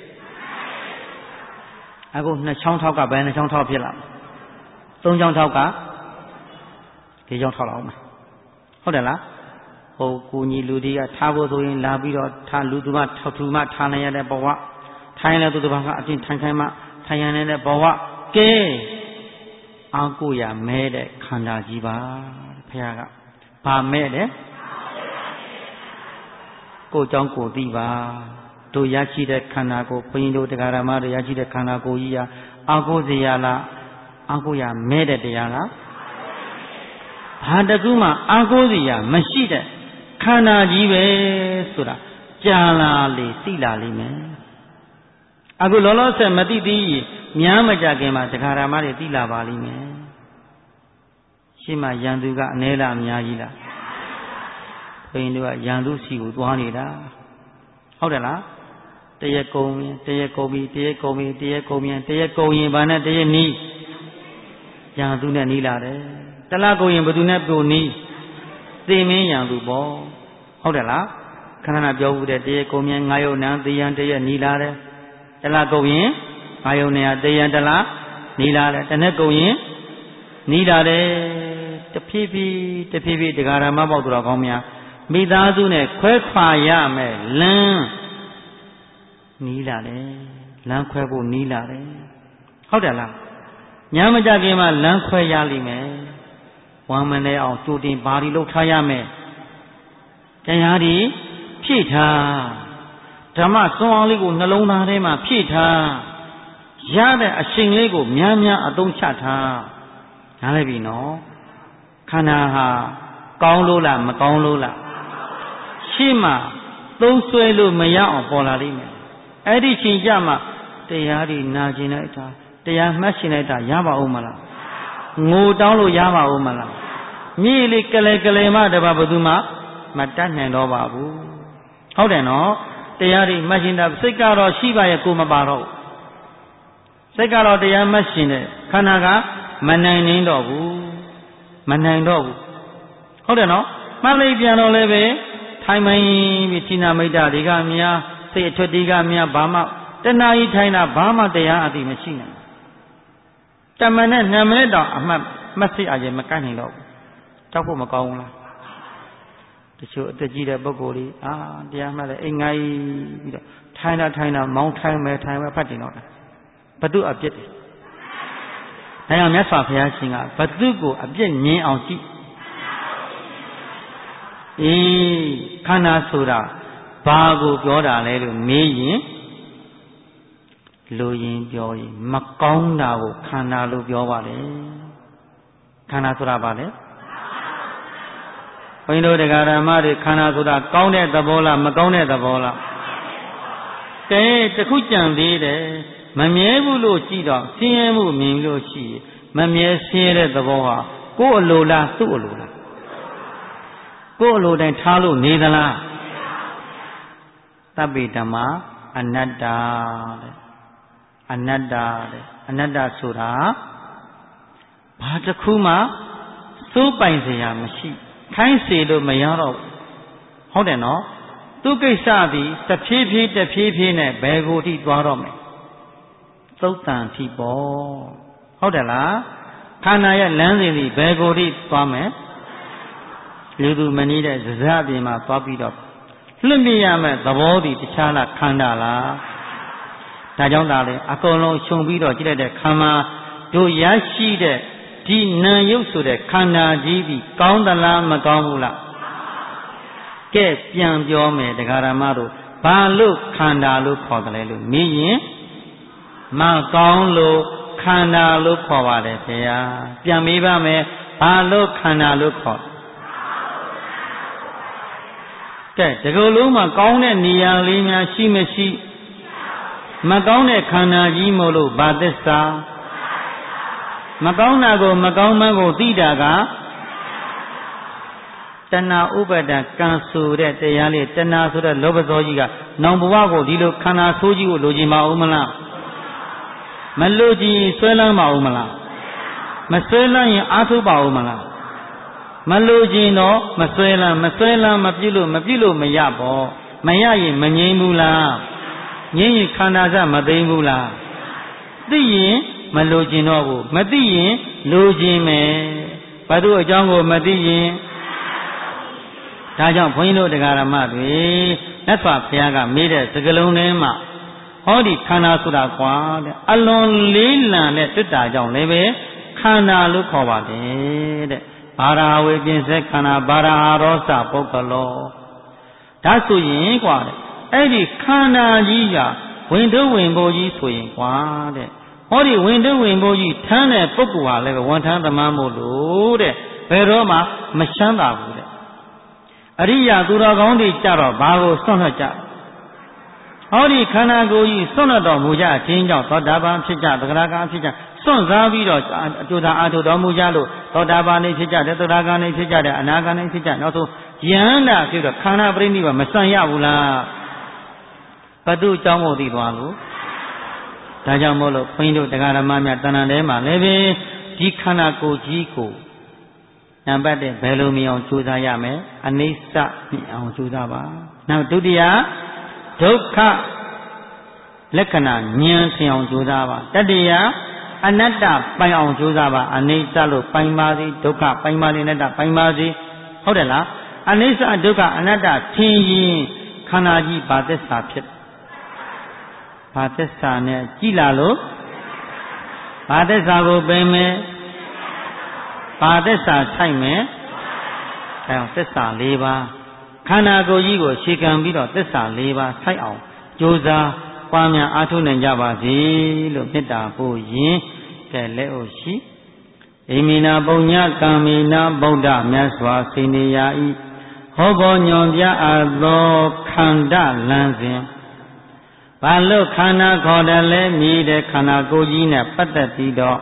အခုနှစ်ချောင်းထောက်ကဘယ်နှစ်ချောင်းထောက်ဖြစ်လာသုံးချောင်းထောက်ကဒီချောင်းထောက်လာအောင်ဟုတ်တယ်လားဟိုကိုကြီးလူတွေကထားဖို့ဆိုရင်လာပြီးတော့ထားလူသူမထောက်ထူမထားနိုင်ရတဲ့ဘဝထိုင်လဲသူတစ်ပါးကအတင်းထိုင်ခိုင်းမှထိုင်ရတဲ့ဘဝကဲအာကိုရမဲတဲ့ခန္ဓာကြီးပါဘုရားကဗာမဲတဲ့ကိုเจ้าကိုသိပါတို့ရရှိတဲ့ခန္ဓာကိုဘုန်းကြီးတို့တရားဓမ္မတွေရရှိတဲ့ခန္ဓာကိုကြီးဟာအာကိုစရာလားအာကိုရမဲတဲ့တရားလားဘာတကူမှအာကိုစရာမရှိတဲ့ခန္ဓာကြီးပဲဆိုတာကြာလာလေသိလာလိမ့်မယ်အခုလောလောဆယ်မသိသေးရင်များမကြခင်မှာတရားဓမ္မတွေသိလာပါလိမ့်မယ်ရှင်းမှရန်သူကအနည်းလားအများကြီးလားဘုန်းကြီးတို့ကရန်သူစီကိုသွားနေတာဟုတ်တယ်လားတရက်ကုံရင်တရက်ကုံပြီးတရက်ကုံပြီးတရက်ကုံရင်တရက်ကုံရင်ဘာနဲ့တရက်နီးရန်သူနဲ့နီးလာတယ်တလားကုံရင်ဘယ်သူနဲ့ပြိုနီးသိမင်းရန်သူပေါ့ဟုတ်တယ်လားခဏခဏပြောဘူးတဲ့တရက်ကုံရင်ငါယုံနံသေရန်တရက်နီးလာတယ်တလားကုံရင်ငါယုံနေရသေရန်တလားနီးလာတယ်တနေ့ကုံရင်နီးလာတယ်တဖြည်းဖြည်းတဖြည်းဖြည်းတရားဓမ္မပေါက်တော်ကောင်းများမိသားစုနဲ့ခွဲခွာရမယ်လမ်းနီးလာတယ်လမ်းခွဲဖို့နီးလာတယ်ဟုတ်တယ်လားညာမကြခင်မှာလမ်းခွဲရလိမ့်မယ်ဝမ်းမလဲအောင်ကြိုတင်ဘာဒီလုပ်ထားရမယ်တရားဒီဖြည့်ထားဓမ္မစွမ်းအားလေးကိုနှလုံးသားထဲမှာဖြည့်ထားရတဲ့အရှင်လေးကိုများများအသုံးချထားနားလည်ပြီနော်ခန္ဓာဟာကောင်းလို့လားမကောင်းလို့လားရှေ့မှာသုံးဆွဲလို့မရအောင်ပေါ်လာလိမ့်မယ်အဲ့ဒီချိန်ကြမှာတရားဒီနာကျင်လိုက်တာတရားမှတ်ရှင်လိုက်တာရပါဦးမလားငိုတောင်းလို့ရပါဦးမလားမြေလေးကလေးကလေးမှတပါဘသူမှမတတ်နိုင်တော့ပါဘူးဟုတ်တယ်နော်တရားတွေမှတ်ရှင်တာစိတ်ကတော့ရှိပါရဲ့ကိုမပါတော့စိတ်ကတော့တရားမှတ်ရှင်တဲ့ခန္ဓာကမနိုင်နိုင်တော့ဘူးမနိုင်တော့ဘူးဟုတ်တယ်နော်မှတ်လိုက်ပြန်တော့လည်းပဲထိုင်မှန်ပြီးဌိနာမိတ်တာတွေကများစိတ်အထွတ်တွေကများဘာမှတဏှာကြီးထိုင်တာဘာမှတရားအသိမရှိနိုင်တမန်နဲ့နှစ်မိနစ်တောင်အမှတ်မသိအရင်မကန့်နိုင်တော့ဘူးကြောက်ဖို့မကောင်းဘူးလားတချို့အသက်ကြီးတဲ့ပုဂ္ဂိုလ်တွေအာတရားမှတ်တယ်အိမ်ငိုင်းပြီးတော့ထိုင်တာထိုင်တာမောင်းထိုင်မယ်ထိုင်မယ်ဖတ်တင်တော့တာဘသူအပြစ်တယ်ဒါကြောင့်မြတ်စွာဘုရားရှင်ကဘသူကိုအပြစ်ငြင်းအောင်ကြည့်အေးခန္ဓာဆိုတာဘာကိုပြောတာလဲလို့မေးရင်လူရင်ပြောရင်မကောင်းတာကိုခန္ဓာလို့ပြောပါလေခန္ဓာဆိုတာဘာလဲဘုန်းကြီးတို့တရားဓမ္မတွေခန္ဓာဆိုတာကောင်းတဲ့သဘောလားမကောင်းတဲ့သဘောလားကဲတခုကြံသေးတယ်မမြဲဘူးလို့ကြည့်တော့ဆင်းရဲမှုမြင်လို့ရှိရင်မမြဲဆင်းရဲတဲ့သဘောဟာကိုယ်အလိုလားသူ့အလိုလားကိုယ်အလိုတိုင်းထားလို့နေသလားသဗ္ဗေဓမ္မာအနတ္တတဲ့အနတ္တတဲ့အနတ္တဆိုတာဘာတစ်ခုမှစိုးပိုင်စရာမရှိခိုင်းစေလို့မရတော့ဟုတ်တယ်နော်သူကိစ္စသည်တဖြည်းဖြည်းတဖြည်းဖြည်းနဲ့ဘယ်ကိုထိသွားတော့မယ်သုတ်တန်ထိပေါ့ဟုတ်တယ်လားခန္ဓာရဲ့လမ်းစဉ်သည်ဘယ်ကိုထိသွားမယ်လူသူမနည်းတဲ့ဇဇအပြင်မှာသွားပြီးတော့လွတ်မြရမယ်သဘောသည်တခြားလားခန္ဓာလားဒါကြောင့်ဒါလေအကုန်လုံးခြုံပြီးတော့ကြည့်လိုက်တဲ့ခန္ဓာတို့ရရှိတဲ့ဒီနာယုတ်ဆိုတဲ့ခန္ဓာကြီးဒီကောင်းသလားမကောင်းဘူးလားကဲပြန်ပြောမယ်တရားဓမ္မတို့ဘာလို့ခန္ဓာလို့ခေါ်တယ်လဲလို့မေးရင်မကောင်းလို့ခန္ဓာလို့ခေါ်ပါတယ်ဆရာပြန်မေးပါမယ်ဘာလို့ခန္ဓာလို့ခေါ်ကဲဒီလိုလုံးမှာကောင်းတဲ့နေရာလေးများရှိမရှိမကောင်းတဲ့ခန္ဓာကြီးမို့လို့ဘာသစ္စာမကောင်းတာကိုမကောင်းမှန်းကိုသိတာကတဏှာဥပါဒံကံဆိုတဲ့တရားလေးတဏှာဆိုတဲ့လောဘဇောကြီးကနောင်ဘဝကိုဒီလိုခန္ဓာဆိုးကြီးကိုလိုချင်ပါဦးမလားမလိုချင်ဆွဲလန်းပါဦးမလားမဆွဲလန်းရင်အားထုတ်ပါဦးမလားမလိုချင်တော့မဆွဲလန်းမဆွဲလန်းမပြည့်လို့မပြည့်လို့မရပေါ့မရရင်မငြိမ်းဘူးလားငြိမ်းရင်ခန္ဓာစမသိမ်းဘူးလားသိရင်မလိုချင်တော့ဘူးမသိရင်လိုချင်မယ်ဘာလို့အကြောင်းကိုမသိရင်ဒါကြောင့်ဘုန်းကြီးတို့တရားဓမ္မတွေမြတ်စွာဘုရားကမေးတဲ့စကားလုံးထဲမှာဟောဒီခန္ဓာဆိုတာကွာတဲ့အလွန်လေးလံတဲ့တွေ့တာကြောင့်လည်းပဲခန္ဓာလို့ခေါ်ပါတယ်တဲ့ဘာရာဝေပြင်စေခန္ဓာဘာရာရောစပုဂ္ဂလောဒါဆိုရင်ကွာတဲ့အဲ့ဒီခန္ဓာကြီးကဝင်တို့ဝင်ဖို့ကြီးဆိုရင်ကွာတဲ့ဟောဒီဝင်တို့ဝင်ဖို့ကြီးထမ်းတဲ့ပုဂ္ဂိုလ်ဟာလည်းဝန်ထမ်းသမားမို့လို့တဲ့ဘယ်တော့မှမချမ်းသာဘူးတဲ့အရိယာသူတော်ကောင်းတွေကြတော့ဘာကိုစွန့်လွတ်ကြဟောဒီခန္ဓာကိုယ်ကြီးစွန့်လွတ်တော်မူကြခြင်းကြောင့်သောတာပန်ဖြစ်ကြသဂရကံဖြစ်ကြစွန့်စားပြီးတော့အကျိုးသာအာထုတော်မူကြလို့သောတာပန်နေဖြစ်ကြတယ်သဂရကံနေဖြစ်ကြတယ်အနာဂံနေဖြစ်ကြနောက်ဆုံးယန္တာဖြစ်တော့ခန္ဓာပရိနိဗ္ဗာန်မဆန့်ရဘူးလားဘု து အကြောင်းကိုသိသွားလို့ဒါကြောင့်မို့လို့ဘုန်းကြီးတို့တရားဓမ္မများတဏ္ဍာထဲမှာလည်းပဲဒီခန္ဓာကိုယ်ကြီးကိုနံပါတ်တစ်ဘယ်လိုမြင်အောင်ကြိုးစားရမလဲအနိစ္စမြင်အောင်ကြိုးစားပါနောက်ဒုတိယဒုက္ခလက္ခဏာဉာဏ်ဆင်အောင်ကြိုးစားပါတတိယအနတ္တပိုင်အောင်ကြိုးစားပါအနိစ္စလို့ပိုင်ပါစေဒုက္ခပိုင်ပါစေအနတ္တပိုင်ပါစေဟုတ်တယ်လားအနိစ္စဒုက္ခအနတ္တသင်ရင်ခန္ဓာကြီးဘာသစ္စာဖြစ်ဘာသစ္စာနဲ့ကြည်လာလို့ဘာသစ္စာကိုပင်မယ်ဘာသစ္စာဆိုင်မယ်အဲအောင်သစ္စာ၄ပါးခန္ဓာကိုယ်ကြီးကိုရှေခံပြီးတော့သစ္စာ၄ပါးဆိုင်အောင်ကြိုးစားပွားများအားထုတ်နိုင်ကြပါစေလို့မေတ္တာပို့ရင်ကဲလက်အိုရှိဣမိနာပုညကံမိနာဗုဒ္ဓမြတ်စွာစိနေရာဤဟောဘောညွန်ပြအပ်သောခန္ဓာလမ်းစဉ်ဘာလို့ခန္ဓာခေါ်တယ်လဲမြည်တဲ့ခန္ဓာကိုယ်ကြီးနဲ့ပတ်သက်ပြီးတော့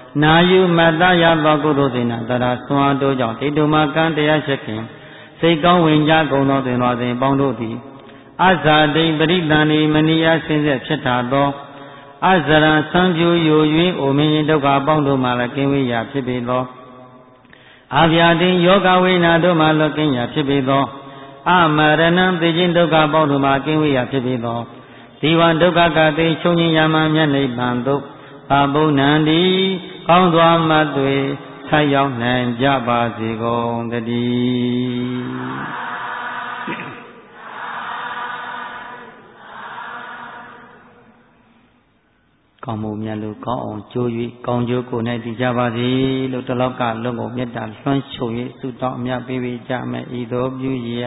နာယူမတ္တရသောကုသိုလ်စေနာတရာစွမ်းတို့ကြောင့်တေတုမကံတရားချက်ခင်စိတ်ကောင်းဝင်ကြကုန်သောသင်တော်စဉ်ပေါင်းတို့သည်အဇာတိပရိသန္တိမနိယဆင်းဆက်ဖြစ်တာသောအဇရံဆံပြူယို၍အိုမင်းဒုက္ခပေါင်းတို့မှလည်းကင်းဝေးရာဖြစ်ပေသောအာဗျာတိယောဂဝိနာတို့မှလည်းကင်းရာဖြစ်ပေသောအမရဏံသိခြင်းဒုက္ခပေါင်းတို့မှကင်းဝေးရာဖြစ်ပေသောဒီဝံဒုက္ခကတိချုပ်ငြိမ်းရာမှမျက်နှိပ်ပံတို့အဘုံနန္တိကောင်းစွာမတ်တွေဆက်ရောက်နိုင်ကြပါစေကုန်တည်းကောင်းမှုမြတ်လို့ကောင်းအောင်ကြိုး၍ကောင်းကျိုးကိုယ်၌တည်ကြပါစေလို့တလောကလုံးကိုမေတ္တာလွှမ်းခြုံ၍ဆုတောင်းအမြတ်ပေးကြမယ်ဤသို့ပြုရ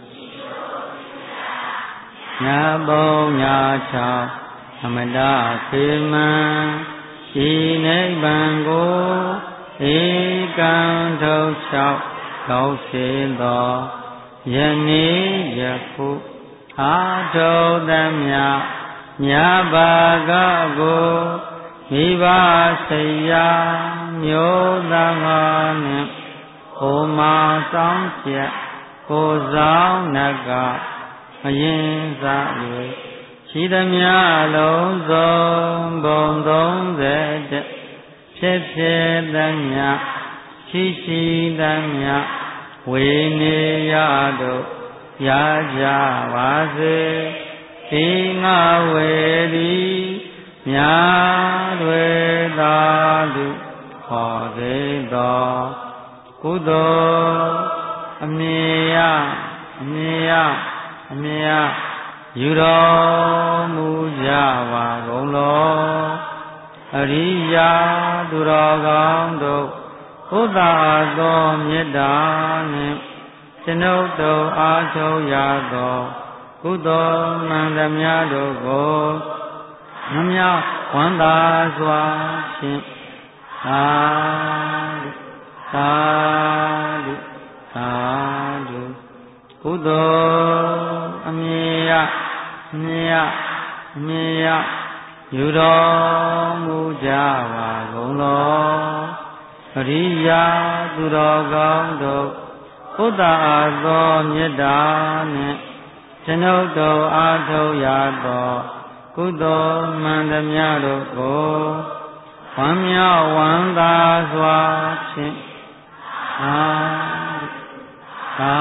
ညာဘုံညာချောင်းအမတခေမံဤနိဗ္ဗာန်ကိုဧကံထုတ်လျှောက်ကောင်းစေသောယနေ့ယခုအာထုသမျှမြတ်ဘာကကိုမိဘစိယာမျိုးသားငါနှင့်ဟိုမာဆောင်ချက်ကိုဆောင်နကအရင်စား၍ရှိသမျှလုံးစုံဘုံသုံးဆယ်ဖြစ်ဖြစ်သမျှရှိရှိသမျှဝေနေရတို့ရကြပါစေဒီငါဝေသည်မြာတွေသာလူဟောစေသောကုသိုလ်အမြဲရအမြဲရအမြဲရယူတော်မူကြပါကုန်လောအရိယာသူတော်ကောင်းတို့ဘုဒ္ဓသောမေတ္တာနှင့်ကျွန်ုပ်တို့အားထုတ်ရသောကုသိုလ်မှန်သမျှတို့ကိုမမြောက်ဝမ်းသာစွာဖြင့်သာဓုသာဓုသာဓုကုသိုလ်အမြဲရအမြဲရအမြဲရယူတော်မူကြပါကုန်လောအရိယာသူတော်ကောင်းတို့ဘုဒ္ဓအားသောမေတ္တာနှင့်ကျွန်ုပ်တို့အားထုတ်ရသောကုသိုလ်မှန်သမျှတို့ကိုဝမ်းမြောက်ဝမ်းသာစွာဖြင့်သာသာ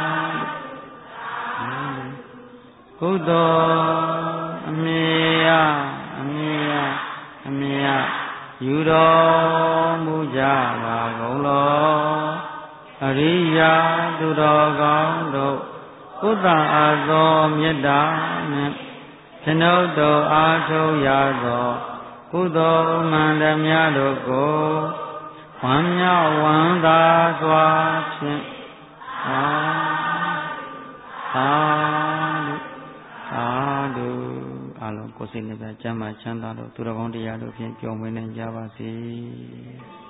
ကုသိုလ်အမြဲရအမြဲရအမြဲရယူတော်မူကြပါကုန်လောအရိယာသူတော်ကောင်းတို့ဘုဒ္ဓအားသောမေတ္တာနှင့်ကျွန်ုပ်တို့အားထုတ်ရသောကုသိုလ်မှန်သမျှတို့ကိုဝမ်းမြောက်ဝမ်းသာစွာဖြင့်သာသာသာဓုအလုံးကိုယ်စိတ်နှပြကျမ်းမာချမ်းသာလို့သူတော်ကောင်းတရားတို့ဖြင့်ကြော်မွေးနိုင်ကြပါစေ